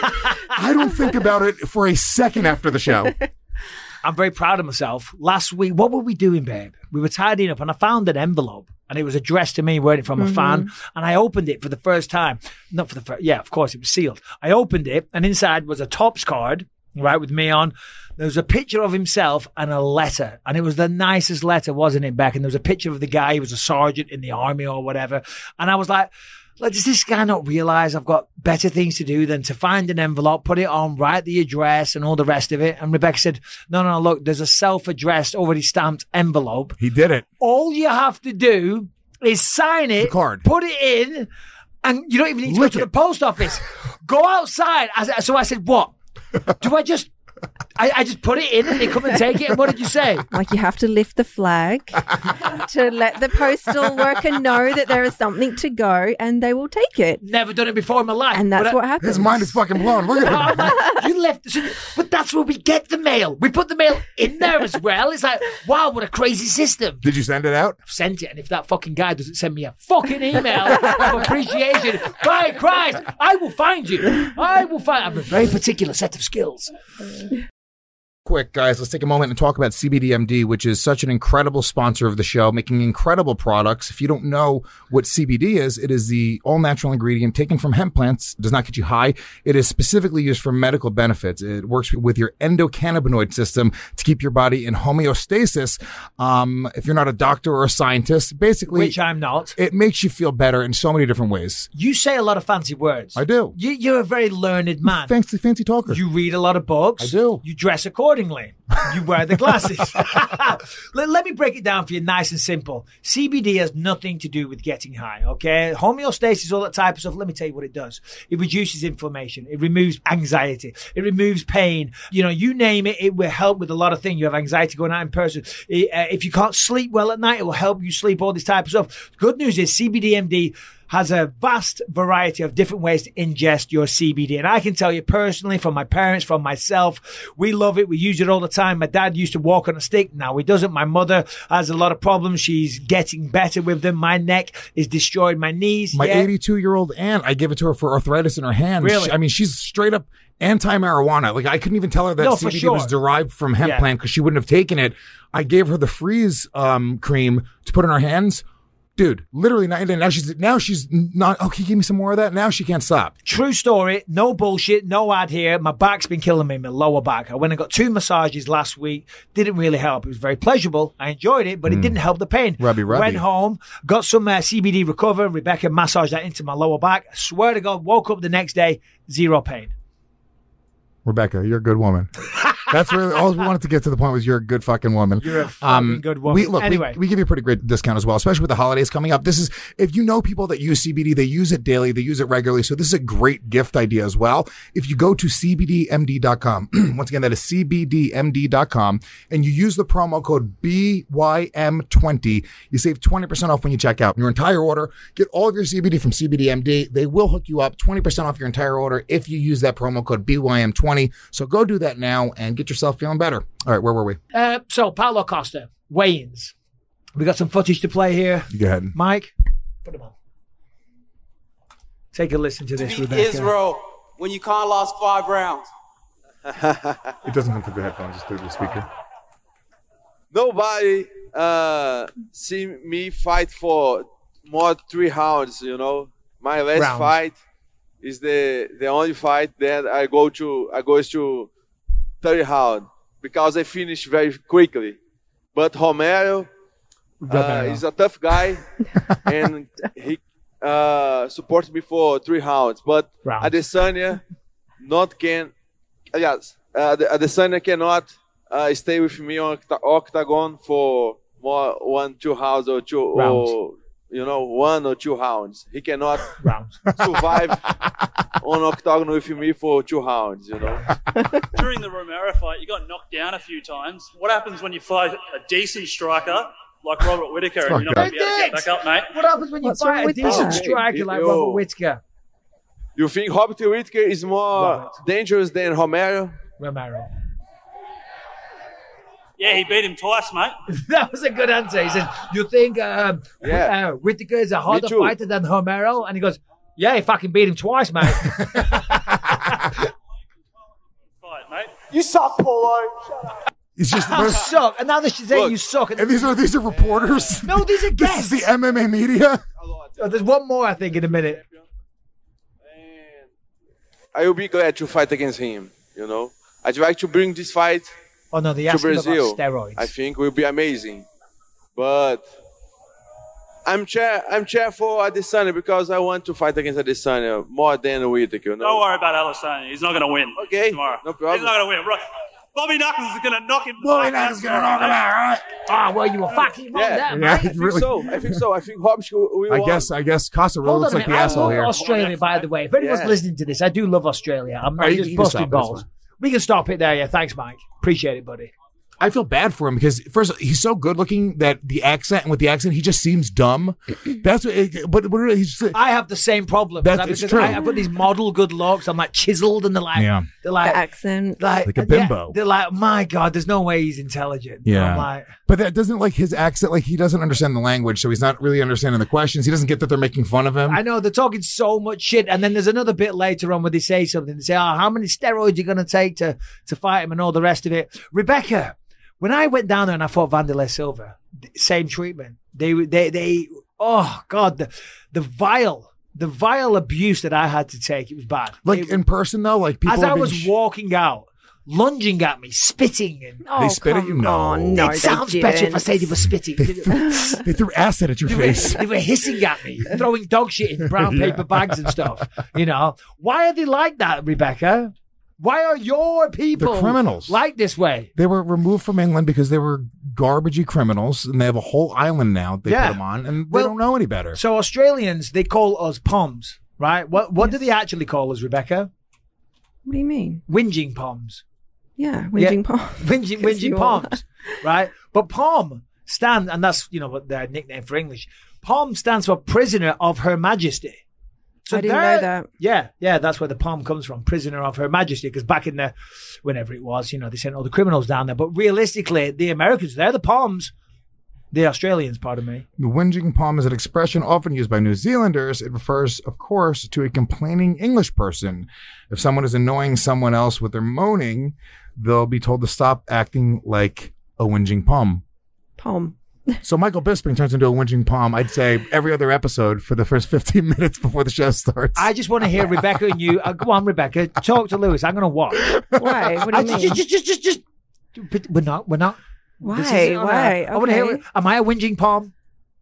I don't think about it for a second after the show. I'm very proud of myself. Last week, what were we doing, babe? We were tidying up and I found an envelope and it was addressed to me, worded from mm-hmm. a fan. And I opened it for the first time. Not for the first, yeah, of course, it was sealed. I opened it and inside was a Topps card, right, with me on. There was a picture of himself and a letter. And it was the nicest letter, wasn't it, Beck? And there was a picture of the guy. He was a sergeant in the army or whatever. And I was like, Like, does this guy not realize I've got better things to do than to find an envelope, put it on, write the address and all the rest of it? And Rebecca said, no, no, look, there's a self-addressed, already stamped envelope. He did it. All you have to do is sign it, the card. Put it in, and you don't even need to Lick go to it. the post office. Go outside. I, so I said, what? Do I just... I, I just put it in and they come and take it. And what did you say? Like, you have to lift the flag to let the postal worker know that there is something to go and they will take it. Never done it before in my life. And that's but what I, happens. His mind is fucking blown. Look at him. You left, so, but that's where we get the mail. We put the mail in there as well. It's like, wow, what a crazy system. Did you send it out? I've sent it, and if that fucking guy doesn't send me a fucking email of appreciation, by Christ, I will find you. I will find. I have a very particular set of skills. quick, guys, let's take a moment and talk about C B D M D, which is such an incredible sponsor of the show, making incredible products. If you don't know what C B D is, it is the all-natural ingredient taken from hemp plants. It does not get you high. It is specifically used for medical benefits. It works with your endocannabinoid system to keep your body in homeostasis. Um, if you're not a doctor or a scientist, basically... Which I'm not. It makes you feel better in so many different ways. You say a lot of fancy words. I do. You, you're a very learned man. Fancy, fancy talker. You read a lot of books. I do. You dress accordingly. You wear the glasses. let, let me break it down for you nice and simple. C B D has nothing to do with getting high, okay? Homeostasis, all that type of stuff. Let me tell you what it does. It reduces inflammation. It removes anxiety. It removes pain. You know, you name it, it will help with a lot of things. You have anxiety going out in person. It, uh, if you can't sleep well at night, it will help you sleep, all this type of stuff. Good news is C B D M D has a vast variety of different ways to ingest your C B D. And I can tell you personally, from my parents, from myself, we love it. We use it all the time. My dad used to walk on a stick. Now he doesn't. My mother has a lot of problems. She's getting better with them. My neck is destroyed. My knees. My yeah. eighty-two-year-old aunt, I gave it to her for arthritis in her hand. Really? She, I mean, she's straight up anti-marijuana. Like, I couldn't even tell her that No, C for B D sure. was derived from hemp Yeah. plant because she wouldn't have taken it. I gave her the freeze um, cream to put in her hands. Dude, literally, now, now she's now she's not. Oh, can you give me some more of that? Now she can't stop. True story. No bullshit. No ad here. My back's been killing me. My lower back. I went and got two massages last week. Didn't really help. It was very pleasurable. I enjoyed it, but it didn't help the pain. Rubby, rubby. Went home, got some uh, C B D Recover. Rebecca massaged that into my lower back. I swear to God, woke up the next day, zero pain. Rebecca, you're a good woman. That's really all we wanted to get to the point was you're a good fucking woman. You're a fucking good woman. We, look, Anyway. we, we give you a pretty great discount as well, especially with the holidays coming up. This is, if you know people that use C B D, they use it daily, they use it regularly. So this is a great gift idea as well. If you go to C B D M D dot com, once again, that is C B D M D dot com, and you use the promo code B Y M twenty, you save twenty percent off when you check out. Your entire order, get all of your C B D from C B D M D. They will hook you up twenty percent off your entire order if you use that promo code B Y M twenty. So go do that now and get yourself feeling better. All right, where were we? Uh, so, Paulo Costa, weigh-ins. We got some footage to play here. Go ahead. Mike, put them on. Take a listen to this, Beat Rebecca. Israel when you can't last five rounds. It doesn't come through the headphones, just through the speaker. Nobody uh, see me fight for more three rounds, you know. My last Rounds. fight is the the only fight that I go to I goes to thirty round because I finish very quickly. But Romero uh, Romero. is a tough guy and he uh, supports me for three rounds. But Rounds. Adesanya not can yes uh, Adesanya cannot uh, stay with me on octa- octagon for more one two rounds or two Rounds. or you know one or two rounds. He cannot Rounds. survive on octagon with me for two rounds, you know. During the Romero fight, you got knocked down a few times. What happens when you fight a decent striker like Robert Whittaker and you're not going to be able to get back up, mate? What happens when you What's fight wrong a with decent that? striker like Yo. Robert Whittaker? You think Robert Whittaker is more Robert. dangerous than Romero? Romero. Yeah, he beat him twice, mate. That was a good answer. He said, you think um, Yeah. uh, Whittaker is a harder too. fighter than Romero? And he goes, yeah, he fucking beat him twice, mate. Fight, mate. You suck, Paulo. It's just You suck. And now they're saying Look, you suck. and these are these are reporters. No, these are This guests. is the M M A media. Oh, there's one more, I think, in a minute. I will be glad to fight against him, you know. I'd like to bring this fight Oh, no, they to asked him Brazil. about steroids. I think will be amazing. But I'm chair I'm chair for Adesanya because I want to fight against Adesanya more than Whittaker, you know. Don't worry about Adesanya. He's not going to win Okay, tomorrow. no problem. He's not going to win. Right. Bobby Knuckles is going to knock him. Bobby Knuckles is gonna knock him out, right? Oh, well, you were fucking wrong Yeah. there, Yeah, mate. I he think really. so. I think so. I think Hobbs will I won. guess I guess Costa really Hold looks on a like the minute. I asshole love here. Australia, by the way. If anyone's Yeah. listening to this, I do love Australia. I'm not All right, you- just you can busting stop, that's balls. fine. We can stop it there, yeah. Thanks, Mike. Appreciate it, buddy. I feel bad for him because first he's so good looking that the accent and with the accent he just seems dumb. That's what. It, but, but he's. Just, I have the same problem. That's That it's because true. I, I've got these model good looks. I'm like chiseled, and they're like, Yeah. they're like The accent. like, Like a yeah, bimbo. they're like, my God, there's no way he's intelligent. Yeah. I'm like, But that doesn't like his accent. Like he doesn't understand the language, so he's not really understanding the questions. He doesn't get that they're making fun of him. I know they're talking so much shit, and then there's another bit later on where they say something. They say, "Oh, how many steroids are you going to take to to fight him?" and all the rest of it. Rebecca, when I went down there and I fought Vanderlei Silva, same treatment. They they they. Oh God, the the vile. The vile abuse that I had to take, it was bad. Like It- in person though, like people as are I being was sh- walking out, lunging at me, spitting, and Oh, They spit at you? come No. on. No, it they sounds better if I didn't. say they were spitting. they threw acid at your They were, face. they were hissing at me, throwing dog shit in brown paper bags and stuff. You know, why are they like that, Rebecca? Why are your people They're criminals. like this way? They were removed from England because they were garbagey criminals, and they have a whole island now they Yeah. put them on, and they Well, don't know any better. So Australians, they call us poms, right? What what do they actually call us, Rebecca? What do you mean? Whinging poms. Yeah, whinging Yeah. pom. Whinging, Yes, whinging you are. poms, right? But pom stands, and that's, you know, what their nickname for English. Pom stands for prisoner of Her Majesty. So I didn't they're- know that. Yeah, yeah, that's where the pom comes from, prisoner of Her Majesty, because back in the, whenever it was, you know, they sent all the criminals down there. But realistically, the Americans, they're the poms. The Australians, pardon me. The whinging pom is an expression often used by New Zealanders. It refers, of course, to a complaining English person. If someone is annoying someone else with their moaning, they'll be told to stop acting like a whinging pom. Pom. So Michael Bisping turns into a whinging pom, I'd say, every other episode for the first fifteen minutes before the show starts. I just want to hear Rebecca and you. Uh, go on, Rebecca. Talk to Lewis. I'm going to watch. Why? What do I you just, mean? just, just, just, just. But we're not. We're not. Why? This isn't on Why? our- I want to hear. Okay. it. Am I a whinging pom?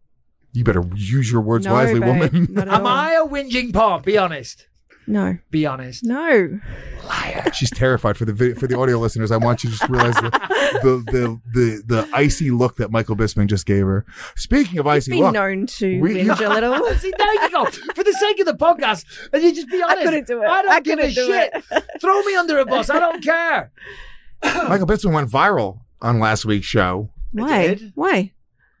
You better use your words No, wisely, babe, woman. not at Am all. I a whinging pom? Be honest. No. Be honest. No. Liar. She's terrified for the vid- for the audio listeners. I want you to just realize the the, the the the icy look that Michael Bisping just gave her. Speaking of icy Been look, known to we- whinge a little. See, there you go. For the sake of the podcast, and you just be honest. couldn't do it. I don't I give a couldn't do shit. it. Throw me under a bus. I don't care. Michael Bisping went viral on last week's show. Why? did? Why?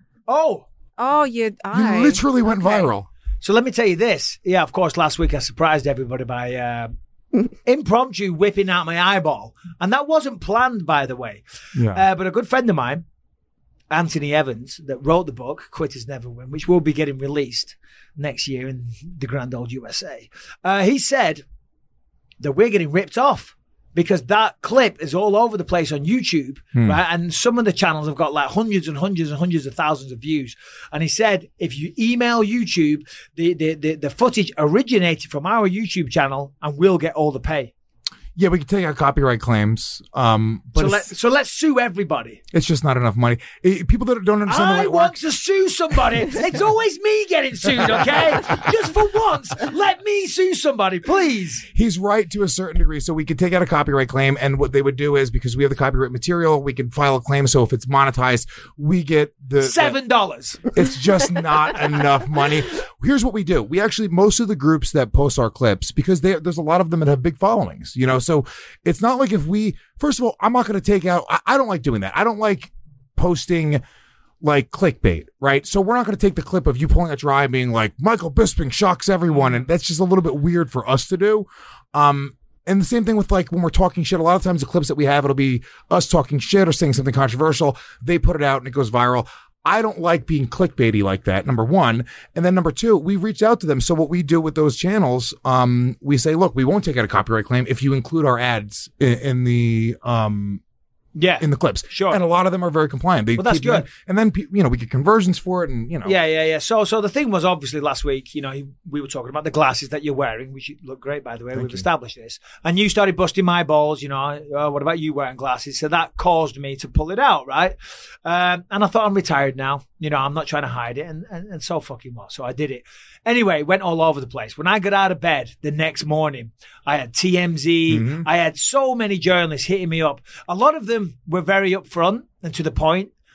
Oh. Oh, you. You I. literally went Okay. viral. So let me tell you this. Yeah, of course, last week I surprised everybody by uh, impromptu whipping out my eyeball. And that wasn't planned, by the way. Yeah. Uh, but a good friend of mine, Anthony Evans, that wrote the book, Quitters Never Win, which will be getting released next year in the grand old U S A, uh, he said that we're getting ripped off. Because that clip is all over the place on YouTube, Hmm. right? And some of the channels have got like hundreds and hundreds and hundreds of thousands of views. And he said, if you email YouTube, the, the, the, the footage originated from our YouTube channel and we'll get all the pay. Yeah, we can take out copyright claims, um, but So, let, it's, so let's sue everybody. it's just not enough money. Eh, people that don't understand the way I it want works. to sue somebody. It's always me getting sued, okay? Just for once, let me sue somebody, please. He's right to a certain degree. So we could take out a copyright claim. And what they would do is, because we have the copyright material, we can file a claim. So if it's monetized, we get the Seven dollars. It's just not enough money. Here's what we do. We actually, most of the groups that post our clips, because they, there's a lot of them that have big followings, you know, so it's not like if we, first of all, I'm not going to take out, I, I don't like doing that. I don't like posting like clickbait, right? So we're not going to take the clip of you pulling out your eye being like, Michael Bisping shocks everyone. And that's just a little bit weird for us to do. Um, And the same thing with like when we're talking shit, a lot of times the clips that we have, it'll be us talking shit or saying something controversial. They put it out and it goes viral. I don't like being clickbaity like that, number one. And then number two, we reach out to them. So what we do with those channels, um, we say, look, we won't take out a copyright claim if you include our ads in, in the, um, Yeah. in the clips. Sure. And a lot of them are very compliant. They Well, that's keep them in. good. And then, pe- you know, we get conversions for it and, you know. Yeah, yeah, yeah. So, so the thing was obviously last week, you know, we were talking about the glasses that you're wearing, which look great, by the way. Thank We've you. established this. And you started busting my balls, you know, oh, what about you wearing glasses? So that caused me to pull it out, right? Um, and I thought, I'm retired now. You know, I'm not trying to hide it. And, and, and so fucking what? So I did it. Anyway, it went all over the place. When I got out of bed the next morning, I had T M Z. Mm-hmm. I had so many journalists hitting me up. A lot of them were very upfront and to the point.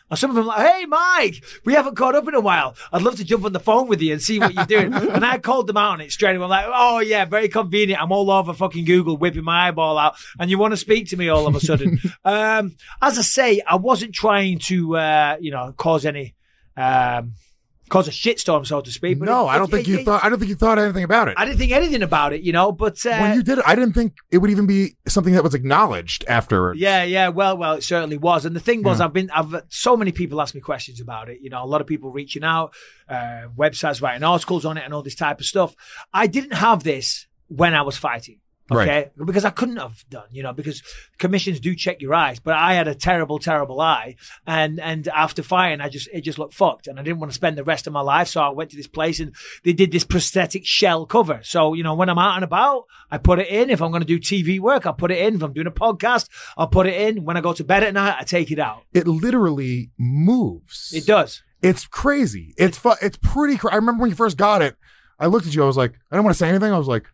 And some of them like, hey, Mike, we haven't caught up in a while. I'd love to jump on the phone with you and see what you're doing. And I called them out on it straight away. I'm like, oh, yeah, very convenient. I'm all over fucking Google whipping my eyeball out. And you want to speak to me all of a sudden. um, as I say, I wasn't trying to, uh, you know, cause any... Um, cause a shitstorm, so to speak. But no, it, I don't it, think it, you it, thought. I don't think you thought anything about it. I didn't think anything about it, you know. But uh, when you did it, I didn't think it would even be something that was acknowledged after. Yeah, yeah. Well, well, it certainly was. And the thing was, Yeah. I've been, I've so many people ask me questions about it. You know, a lot of people reaching out, uh, websites writing articles on it, and all this type of stuff. I didn't have this when I was fighting. Okay, Right. because I couldn't have done, you know, because commissions do check your eyes, but I had a terrible, terrible eye, and and after fighting, I just it just looked fucked, and I didn't want to spend the rest of my life, so I went to this place and they did this prosthetic shell cover. So you know, when I'm out and about, I put it in. If I'm going to do T V work, I put it in. If I'm doing a podcast, I'll put it in. When I go to bed at night, I take it out. It literally moves. It does. It's crazy. It's fu- It's pretty. Cra- I remember when you first got it. I looked at you. I was like, I don't want to say anything. I was like,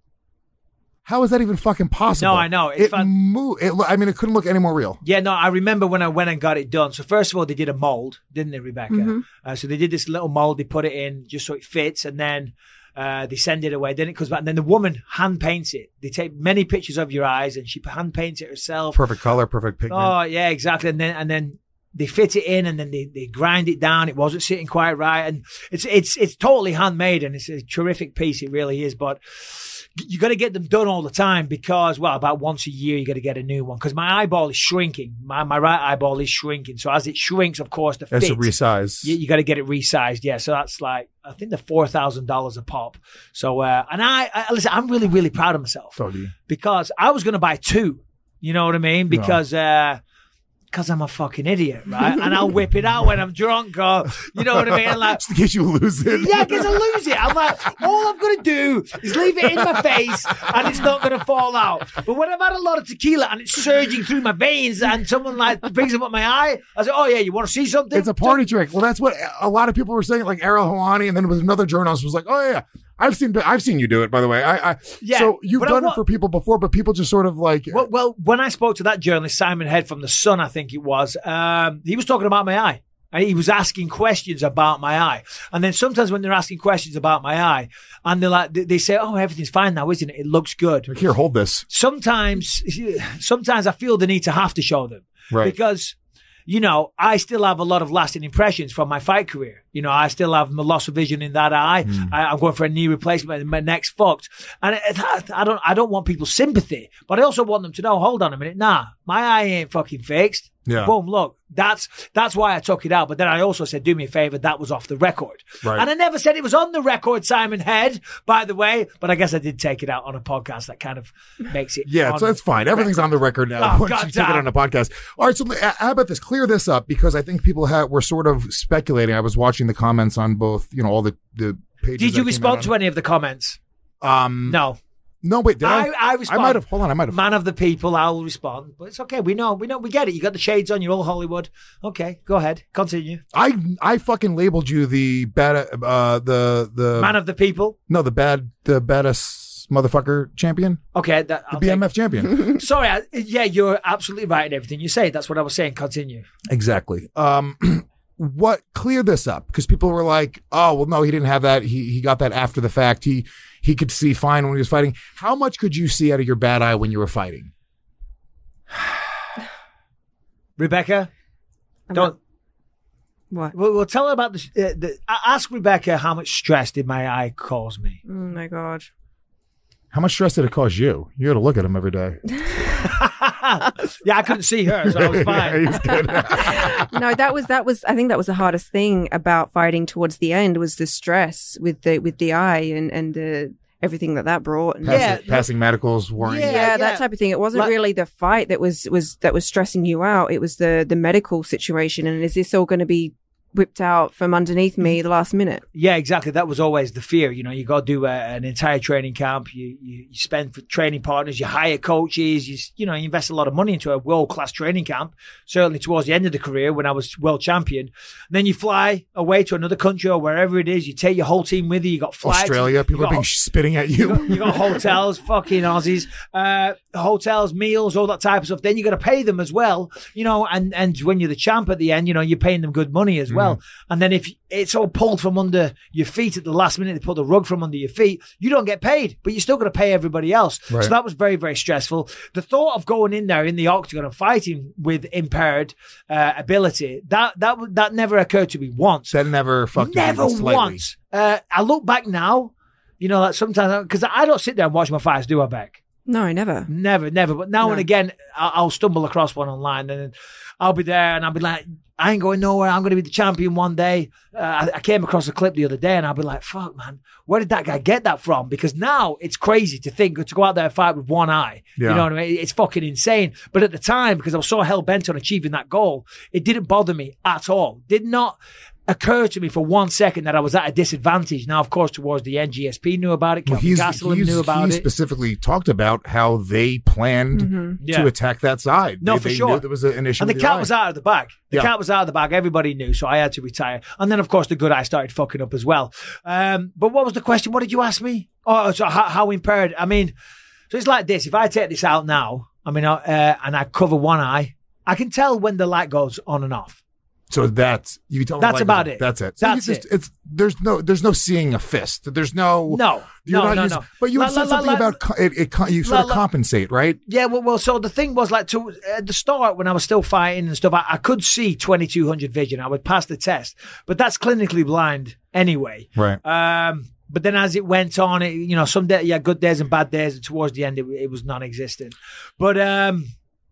how is that even fucking possible? No, I know. It moved. It, lo- I mean, it couldn't look any more real. Yeah, no, I remember when I went and got it done. So first of all, they did a mold, didn't they, Rebecca? Mhm. Uh, so they did this little mold. They put it in just so it fits, and then uh, they send it away. Then it comes back, and then the woman hand paints it. They take many pictures of your eyes, and she hand paints it herself. Perfect color, perfect pigment. Oh yeah, exactly. And then and then they fit it in, and then they, they grind it down. It wasn't sitting quite right, and it's it's it's totally handmade, and it's a terrific piece. It really is, but you got to get them done all the time because, well, about once a year you got to get a new one because my eyeball is shrinking. My my right eyeball is shrinking, so as it shrinks, of course, the That's fit, a resize. You, you got to get it resized. Yeah, so that's like I think they're four thousand dollars a pop. So uh, and I, I listen, I'm really really proud of myself So do you. because I was going to buy two. You know what I mean? Because. Uh, Because I'm a fucking idiot, right? And I'll whip it out when I'm drunk, or you know what I mean? Like, just in case you lose it. Yeah, because I lose it. I'm like, all I'm gonna do is leave it in my face, and it's not gonna fall out. But when I've had a lot of tequila and it's surging through my veins, and someone like brings them up my eye, I say, "Oh yeah, you want to see something?" It's a party trick. Well, that's what a lot of people were saying. Like Ariel Helwani, and then there was another journalist who was like, "Oh yeah, I've seen, I've seen you do it." By the way, I, I Yeah, So you've but I done wa- it for people before, but people just sort of like, Well, well, when I spoke to that journalist, Simon Head from The Sun, I think it was, um, he was talking about my eye. And he was asking questions about my eye. And then sometimes when they're asking questions about my eye, and they're like, they- they say, oh, everything's fine now, isn't it? It looks good. like, here, hold this. Sometimes, sometimes I feel the need to have to show them. Right. Because, you know, I still have a lot of lasting impressions from my fight career. You know, I still have the loss of vision in that eye. Mm. I, I'm going for a knee replacement and my neck's fucked. And I, I don't, I don't want people's sympathy, but I also want them to know, hold on a minute. Nah, my eye ain't fucking fixed. Yeah. Boom, look, that's, that's why I took it out. But then I also said, do me a favor, that was off the record. Right. And I never said it was on the record, Simon Head, by the way, but I guess I did take it out on a podcast. That kind of makes it. Yeah, on so that's fine. Everything's on the record now. Oh, once God you took it damn. on a podcast. All right, so uh, how about this? Clear this up because I think people have, were sort of speculating. I was watching the comments on both, you know, all the, the pages. Did you that came respond out to any of the comments? on- Um, No. no, wait, did I? I, I respond. I might have. Hold on, I might have. Man of the people, I will respond. But it's okay. We know. We know. We get it. You got the shades on. You're all Hollywood. Okay, go ahead. Continue. I I fucking labeled you the bad, uh, the the Man of the people. no, the bad, the baddest motherfucker champion, Okay. That, the I'll B M F champion. take- Sorry. I, yeah, you're absolutely right in everything you say. That's what I was saying. Continue. Exactly. Um, what clear this up because people were like, "Oh, well, no, he didn't have that. He he got that after the fact. He he could see fine when he was fighting. How much could you see out of your bad eye when you were fighting?" Rebecca, I'm don't. What? Well, we'll tell her about the, uh, the. Ask Rebecca how much stress did my eye cause me. Oh my God. How much stress did it cause you? You got to look at him every day. Yeah, I couldn't see her, so I was fine. Yeah, he's good. No, that was that was I think that was the hardest thing about fighting towards the end was the stress with the with the eye and and the everything that that brought. And Passing, Yeah. passing medicals, worrying. yeah, Yeah, that yeah. type of thing. It wasn't Like- really the fight that was was that was stressing you out. It was the the medical situation. And is this all going to be whipped out from underneath me the last minute. Yeah, exactly. That was always the fear. You know, you got to do a, an entire training camp. You, you you spend for training partners. You hire coaches. You you know, you invest a lot of money into a world class training camp. Certainly towards the end of the career when I was world champion. And then you fly away to another country or wherever it is. You take your whole team with you. You got flights. Australia, people you are being got, spitting at you. You got, you got hotels, fucking Aussies, uh, hotels, meals, all that type of stuff. Then you got to pay them as well. You know, and and when you're the champ at the end, you know, you're paying them good money as well. Mm. And then if it's all pulled from under your feet at the last minute, they pull the rug from under your feet, you don't get paid, but you're still going to pay everybody else. Right. So that was very, very stressful. The thought of going in there in the octagon and fighting with impaired uh, ability, that that that never occurred to me once. That never fucked Never me once. Uh, I look back now, you know, like sometimes, because I don't sit there and watch my fights, do I, Beck? No, never. Never, never. But now No. and again, I'll, I'll stumble across one online and I'll be there and I'll be like, I ain't going nowhere. I'm going to be the champion one day. Uh, I, I came across a clip the other day and I'll be like, fuck, man, where did that guy get that from? Because now it's crazy to think to go out there and fight with one eye. Yeah. You know what I mean? It's fucking insane. But at the time, because I was so hell bent on achieving that goal, it didn't bother me at all. Did not occur to me for one second that I was at a disadvantage. Now, of course, towards the end, G S P knew about it. Well, Kelvin he's, Gastelum he's, knew about he it. specifically talked about how they planned Mm-hmm. to Yeah. attack that side. No, they, for they sure. knew there was an issue And the with cat eye. was out of the bag. The Yeah. cat was out of the bag. Everybody knew, so I had to retire. And then, of course, the good eye started fucking up as well. Um, but what was the question? What did you ask me? Oh, so how, how impaired? I mean, so it's like this. If I take this out now, I mean, uh, and I cover one eye, I can tell when the light goes on and off. So that's you tell That's like, about it. That's it. So That's you just, it. It's there's no there's no seeing a fist. There's no No, You're no, not no, using, no. But you La- had said la- something la- about co- it, it. co- You sort La- of la- compensate, right? Yeah, well, well, so the thing was like to at the start when I was still fighting and stuff, I, I could see twenty-two hundred vision. I would pass the test, but that's clinically blind anyway. Right. Um, but then as it went on, it, you know, some days, yeah, good days and bad days, and towards the end, it, it was non-existent. But um,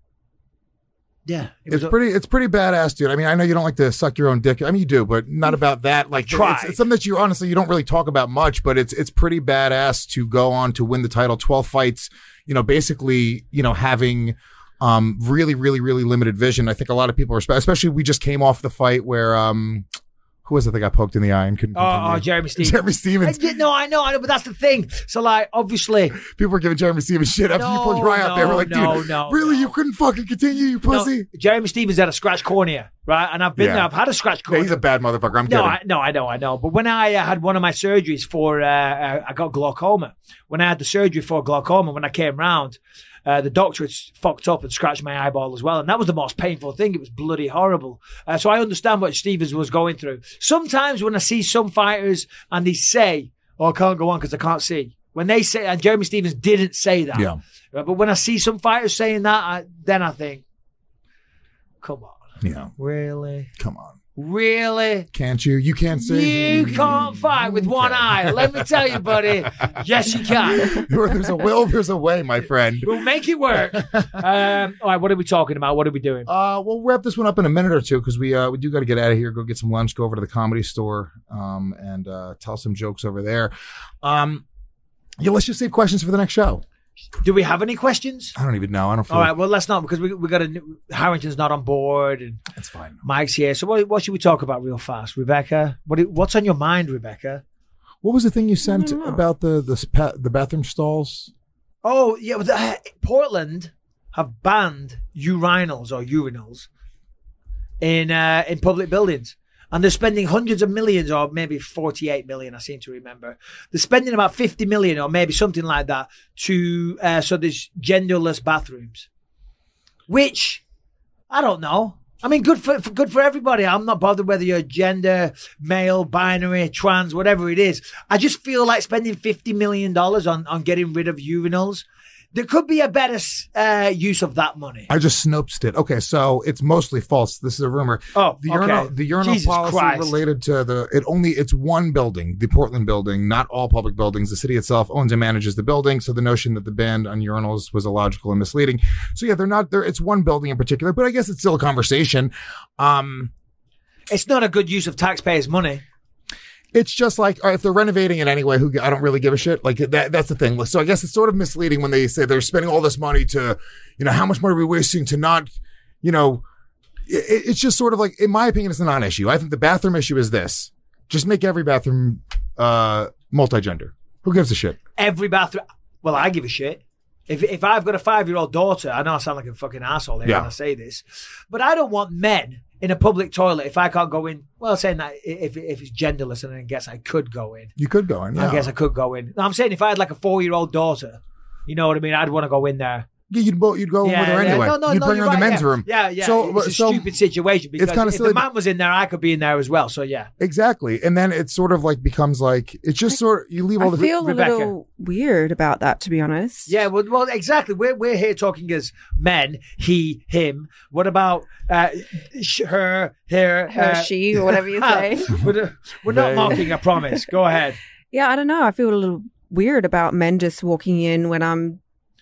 yeah, it It's was, pretty. It's pretty badass, dude. I mean, I know you don't like to suck your own dick. I mean, you do, but not about that. Like, Try. It's, it's something that you honestly you don't really talk about much, but it's it's pretty badass to go on to win the title, twelve fights. You know, basically, you know, having um really, really, really limited vision. I think a lot of people are, especially we just came off the fight where um. Who was it that got poked in the eye and couldn't Oh, continue? oh, Jeremy Stevens. Jeremy Stevens. I, yeah, no, I know, I know, but that's the thing. So, like, obviously, People were giving Jeremy Stevens shit after you pulled your eye out there. We're like, no, dude, no, really? You couldn't fucking continue, you pussy? no, Jeremy Stevens had a scratch cornea, right? And I've been Yeah. there. I've had a scratch Yeah, cornea. he's a bad motherfucker. I'm No, kidding. I, no, I know, I know. But when I uh, had one of my surgeries for, uh, uh, I got glaucoma. When I had the surgery for glaucoma, when I came round, uh, the doctor had s- fucked up and scratched my eyeball as well. And that was the most painful thing. It was bloody horrible. Uh, so I understand what Stevens was going through. Sometimes when I see some fighters and they say, oh, I can't go on because I can't see. When they say, and Jeremy Stevens didn't say that. Yeah. Right? But when I see some fighters saying that, I, then I think, come on. Yeah. Really? Come on. Really? Can't you? You can't say. You can't fight with one eye. Let me tell you, buddy. Yes, you can. Where there's a will, there's a way, my friend. We'll make it work. Um, all right, what are we talking about? What are we doing? Uh, we'll wrap this one up in a minute or two because we uh, we do got to get out of here, go get some lunch, go over to the Comedy Store, um, and uh, tell some jokes over there. Um, yeah, let's just save questions for the next show. Do we have any questions? I don't even know. I don't feel. All right, well, let's not because we we got a Harrington's not on board and that's fine. Mike's here. So what, what should we talk about real fast, Rebecca? What do- what's on your mind, Rebecca? What was the thing you sent about the the spa- the bathroom stalls? Oh yeah, but, uh, Portland have banned urinals or urinals in uh, in public buildings. And they're spending hundreds of millions, or maybe forty-eight million, I seem to remember. They're spending about fifty million, or maybe something like that, to uh, so there's genderless bathrooms. Which, I don't know. I mean, good for, for good for everybody. I'm not bothered whether you're gender, male, binary, trans, whatever it is. I just feel like spending fifty million dollars on, on getting rid of urinals. There could be a better uh, use of that money. I just snoped it. Okay, so it's mostly false. This is a rumor. Oh, the okay. urinal, the urinal Jesus policy Christ. related to the it only it's one building, the Portland building, not all public buildings. The city itself owns and manages the building, so the notion that the ban on urinals was illogical and misleading. So yeah, they're not there. It's one building in particular, but I guess it's still a conversation. Um, it's not a good use of taxpayers' money. It's just like, all right, if they're renovating it anyway, who I don't really give a shit. Like that, that's the thing. So I guess it's sort of misleading when they say they're spending all this money to, you know, how much money are we wasting to not, you know, it, it's just sort of like, in my opinion, it's a non-issue. I think the bathroom issue is this. Just make every bathroom uh, multi-gender. Who gives a shit? Every bathroom. Well, I give a shit. If if I've got a five-year-old daughter, I know I sound like a fucking asshole here Yeah. when I say this, but I don't want men in a public toilet if I can't go in. Well, saying that if if it's genderless, and I guess I could go in. You could go in, yeah. I guess I could go in. No, I'm saying if I had like a four-year-old daughter, you know what I mean? I'd want to go in there. Yeah, you'd, bo- you'd go Yeah, with her yeah. anyway. No, no, you'd no, bring her you're in the right, men's yeah. room. Yeah, yeah. So, it's a so stupid situation because kinda if silly, the man was in there, I could be in there as well. So yeah, exactly. And then it sort of like becomes like it's just sort of you leave all I the feel Rebecca. a little weird about that, to be honest. yeah. Well, well, exactly. We're we're here talking as men, he, him. What about uh, sh- her, her, Her, uh, she, or whatever you say. we're, we're not They. mocking. I promise. Go ahead. Yeah, I don't know. I feel a little weird about men just walking in when I'm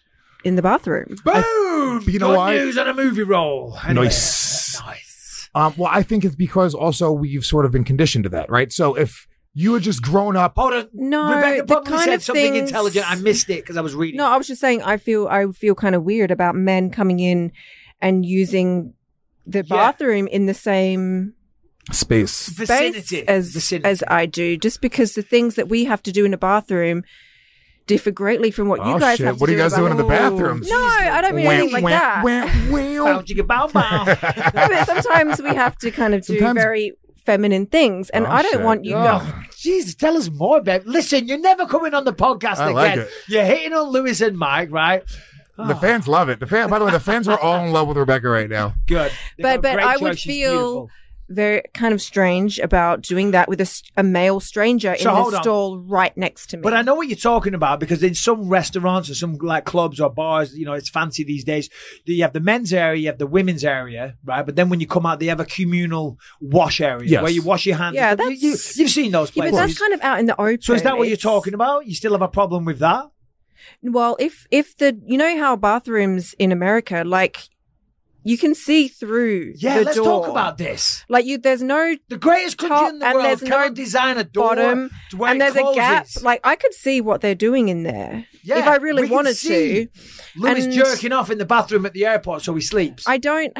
in the bathroom. Boom! You know Good why? news on a movie roll. Anyway. Nice. Nice. Um, well, I think it's because also we've sort of been conditioned to that, right? So if you had just grown up, Hold on. No, Rebecca the probably kind said of something things- intelligent. I missed it because I was reading. No, I was just saying I feel I feel kind of weird about men coming in and using the bathroom in the same space, space Vicinity. as Vicinity. as I do, just because the things that we have to do in a bathroom differ greatly from what Oh, you guys shit. have to What are do. you guys about- doing in the bathrooms? No, I don't mean anything like that. Bow, chicka, bow, bow. No, but sometimes we have to kind of do Sometimes- very feminine things, and Oh, I don't shit. want you Oh, go. Jesus, tell us more, babe. Listen, you're never coming on the podcast I again. like it. You're hitting on Lewis and Mike, right? The fans love it. The fan, by the way, the fans are all in love with Rebecca right now. Good. They've got But but great I would choice. She's feel beautiful. very kind of strange about doing that with a, s- a male stranger So in hold the on. stall right next to me. But I know what you're talking about because in some restaurants or some like clubs or bars, you know, it's fancy these days. You have the men's area, you have the women's area, right? But then when you come out, they have a communal wash area Yes. where you wash your hands. Yeah, You- that's- you, you've seen those yeah, places. but that's kind of out in the open. so is that what you're It's- talking about? You still have a problem with that? Well, if if the you know how bathrooms in America, like you can see through. Yeah, the let's door. talk about this. Like you, there's no The greatest country top in the and world there's no cannot design a door bottom, to where and it there's a gap. closes. Like I could see what they're doing in there Yeah, if I really we can wanted see. to. Louis And jerking off in the bathroom at the airport so he sleeps. I don't.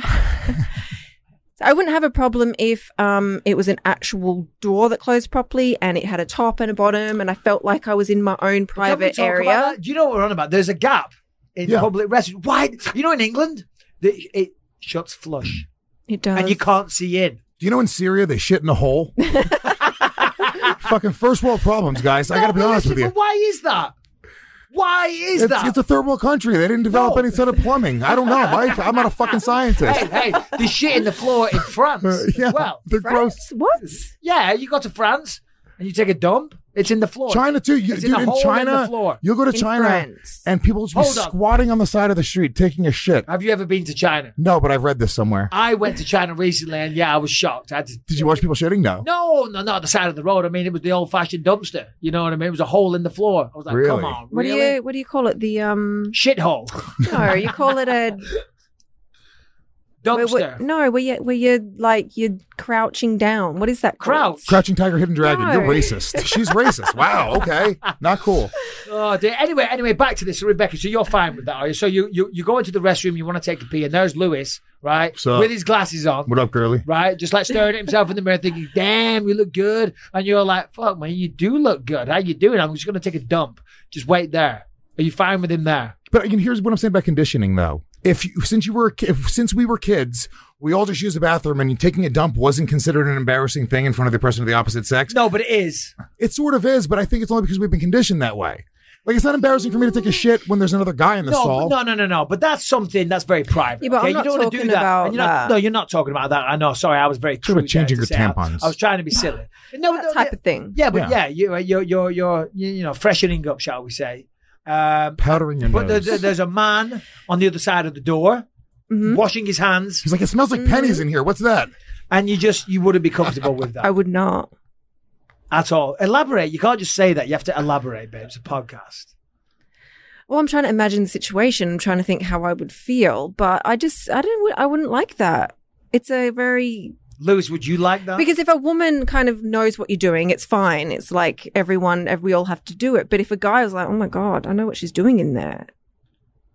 I wouldn't have a problem if um it was an actual door that closed properly and it had a top and a bottom, and I felt like I was in my own Can we private talk about area. that? Do you know what we're on about? There's a gap in Yeah. public restrooms. Why? You know, in England, the, it shuts flush It does. and you can't see in. Do you know in Syria they shit in a hole? Fucking first world problems, guys. I No, gotta be but honest listen, with you. but why is that? Why is It's, that? it's a third world country. They didn't develop No. any sort of plumbing. I don't know, Mike. I'm not a fucking scientist. hey, hey, there's shit in the floor in France Uh, yeah, as well. they're gross. What? Yeah, you go to France and you take a dump. It's in the floor. China too. You, It's dude, in, a in hole China, in the floor. you'll go to In China France. and people will just be Hold on. squatting on the side of the street taking a shit. Have you ever been to China? No, but I've read this somewhere. I went to China recently, and yeah, I was shocked. I had to, Did you watch people shitting? No. No, no, not the side of the road. I mean, it was the old-fashioned dumpster. You know what I mean? It was a hole in the floor. I was like, Really? come on, What really? do you what do you call it? The um Shithole. no, you call it a where- Dumpster. where- no, where you where you're like you're crouching down. What is that called? Crouch. Crouching Tiger, Hidden Dragon. No. You're racist. She's racist. Wow. Okay. Not cool. Oh, dear. Anyway, anyway, back to this, so Rebecca. So you're fine with that, are you? So you you you go into the restroom, you want to take a pee, and there's Lewis, right, So- with his glasses on, What up, girly? right, just like staring at himself in the mirror, thinking, "Damn, you look good," and you're like, "Fuck, man, you do look good. How you doing? I'm just gonna take a dump. Just wait there. Are you fine with him there?" But again, here's what I'm saying about conditioning, though. If you, since you were a ki- if, since we were kids, we all just used the bathroom, and taking a dump wasn't considered an embarrassing thing in front of the person of the opposite sex. No, but it is. It sort of is, but I think it's only because we've been conditioned that way. Like, it's not embarrassing for me to take a shit when there's another guy in the No, stall. but no, no, no, no. But that's something that's very private. Yeah, but okay? I'm not you don't want to do talking that. about And you're not, that. No, you're not talking about that. I know. Sorry, I was very Sort of crude there changing to your say I- tampons. I was trying to be silly. No, That no, type yeah, of thing. Yeah, but Yeah. yeah, you, you're you're you're you you know freshening up, shall we say? Um, Powdering your but nose. there, there's a man on the other side of the door, Mm-hmm. washing his hands, He's like, it smells like pennies in here. What's that? and you just you wouldn't be comfortable with that I would not. at all. Elaborate. You can't just say that. You have to elaborate, babe. It's a podcast. Well, I'm trying to imagine the situation. I'm trying to think how I would feel, but I just I don't I wouldn't like that. It's a very Lewis, would you like that? because if a woman kind of knows what you're doing, it's fine. It's like everyone, we all have to do it. But if a guy is like, oh my god, I know what she's doing in there.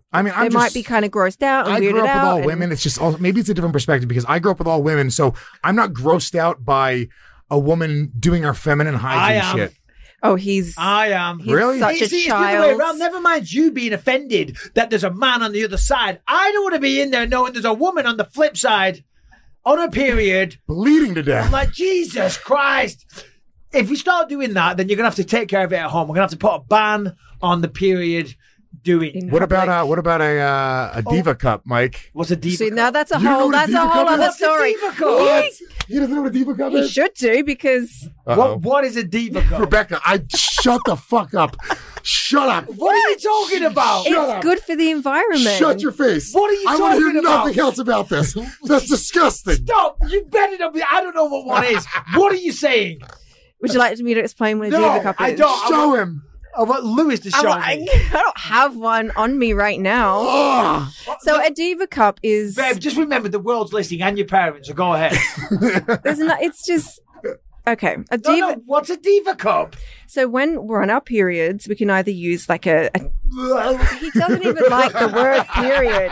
I mean, I'm they just, might be kind of grossed out and I weirded grew up out. with all and- women. It's just all, maybe it's a different perspective because I grew up with all women, so I'm not grossed out by a woman doing her feminine I hygiene am. shit. Oh, he's I am. he's Really? such You a see, it's the other way child. around. Never mind you being offended that there's a man on the other side. I don't want to be in there knowing there's a woman on the flip side on a period. Bleeding to death. I'm like, Jesus Christ. If we start doing that, then you're going to have to take care of it at home. We're going to have to put a ban on the period doing. What about uh, what about a uh, a diva cup, Mike? What's a diva See, now that's a You know whole what a that's a diva whole cup other is? story. What's a diva cup? What? You don't know what a diva cup You is? should do because What, what is a diva cup? Rebecca, I shut the fuck up. Shut up. What are you talking about? it's up. good for the environment. Shut your face. What are you I want to talking hear about? nothing else about this. That's disgusting. Stop. You better not be. I don't know what one is. What are you saying? Would you like me to explain what a No, diva cup is? I don't. I Show want, him. I want Lewis to I, show I, me. I don't have one on me right now. Ugh. So a diva cup is Babe, just remember the world's listening and your parents, so go ahead. there's not, it's just okay. A No, diva. no, what's a diva cup? So when we're on our periods, we can either use like a. a he doesn't even like the word period.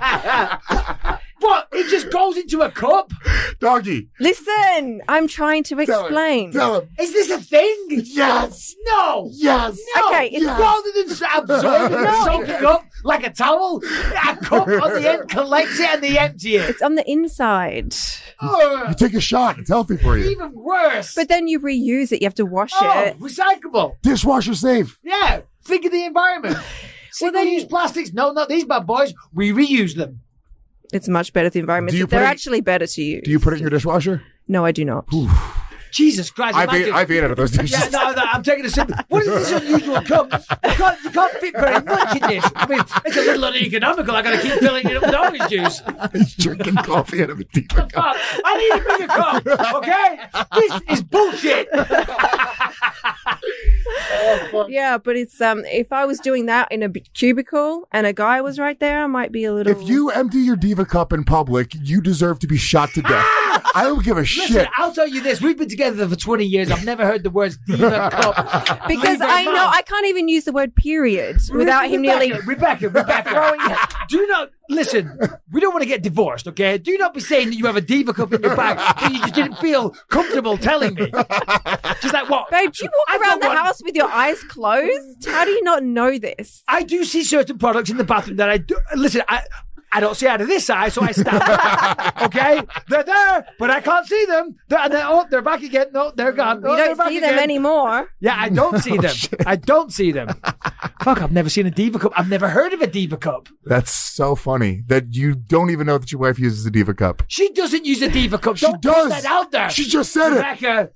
What? It just goes into a cup? Doggy. Listen, I'm trying to Tell him. explain. Tell him. Is this a thing? Yes. No. Yes. No. Okay, it's- Rather than s- absorbing and No. soaking up like a towel, a cup on the end collects it and they empty it. It's on the inside. You Ugh, take a shot. It's healthy for you. even worse. But then you reuse it. You have to wash oh, it. recyclable. Dishwasher safe. Yeah. Think of the environment. Single-use plastics. No, not these bad boys. We reuse them. It's much better for the environment. Do you So they're put it- actually better to use. Do you put it in your dishwasher? No, I do not. Jesus Christ. I've ate, imagine- I've ate out of those dishes. Yeah, no, no, I'm taking a sip. What is this unusual cup? You can't, you can't fit very much in this. I mean, it's a little uneconomical. I got to keep filling it up with orange juice. He's drinking coffee out of a diva cup. Fuck, I need a bigger cup, okay? This is bullshit. Yeah, but it's um. If I was doing that in a b- cubicle and a guy was right there, I might be a little. If you empty your diva cup in public, you deserve to be shot to death. I don't give a Listen, shit. I'll tell you this. We've been together for twenty years. I've never heard the words diva cup. because Leave it I know alone. I can't even use the word period without him Rebecca, nearly. Rebecca, Rebecca. Do not listen. We don't want to get divorced, okay? Do not be saying that you have a diva cup in your bag that you just didn't feel comfortable telling me. Just like what? Babe, do you walk I've around got the one. house with your eyes closed? How do you not know this? I do see certain products in the bathroom that I do. Listen, I. I don't see out of this side, so I stand back. Okay? They're there, but I can't see them. They're, and they're, oh, they're back again. No, they're gone. You Oh, they're don't back see them again. anymore. Yeah, I don't see them. I don't see them. Fuck, I've never seen a diva cup. I've never heard of a diva cup. That's so funny that you don't even know that your wife uses a diva cup. She doesn't use a diva cup. She Don't does. put that out there. She just said it. Rebecca.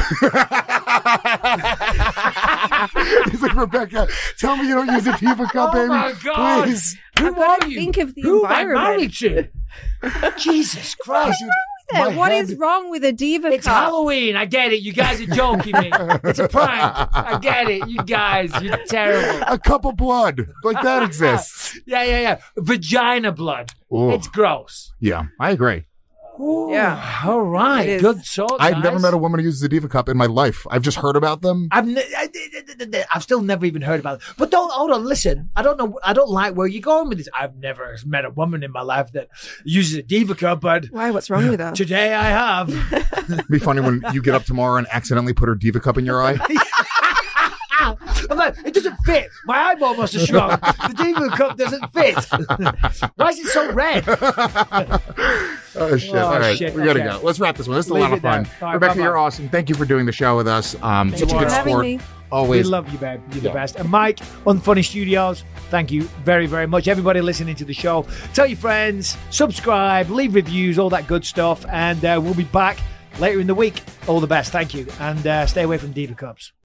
He's like, Rebecca, tell me you don't use a diva cup, Oh baby. my God. Please. Who I've got are to you? think of the Who am I environment. married to? Jesus Christ. There, My What head- is wrong with a diva It's cup? Halloween. I get it. You guys are joking me. It's a prank. I get it. You guys, you're terrible. A cup of blood. Like that exists. Yeah, yeah, yeah. Vagina blood. Ooh. It's gross. Yeah, I agree. Ooh, Yeah. All right. It is. Good talk, I've never guys. met a woman who uses a diva cup in my life. I've just heard about them. I've, ne- I, I've still never even heard about it. But don't hold on, listen. I don't know. I don't like where you're going with this. I've never met a woman in my life that uses a diva cup, but Why? What's wrong with us? today I have. It'd be funny when you get up tomorrow and accidentally put her diva cup in your eye. I'm like, it doesn't fit. My eyeball must have shrunk. The diva cup doesn't fit. Why is it so red? Oh, shit. Oh, All right. shit. We got to Okay. go. Let's wrap this one. This is a Leave lot of it there. fun. All right, Rebecca, bye-bye. you're awesome. Thank you for doing the show with us. Um, Thank such a you good for having sport. me. We Always. love you, babe. You're the Yeah. best. And Mike, Unfunny Studios, thank you very, very much. Everybody listening to the show, tell your friends, subscribe, leave reviews, all that good stuff. And uh, we'll be back later in the week. All the best. Thank you. And uh, stay away from diva cups.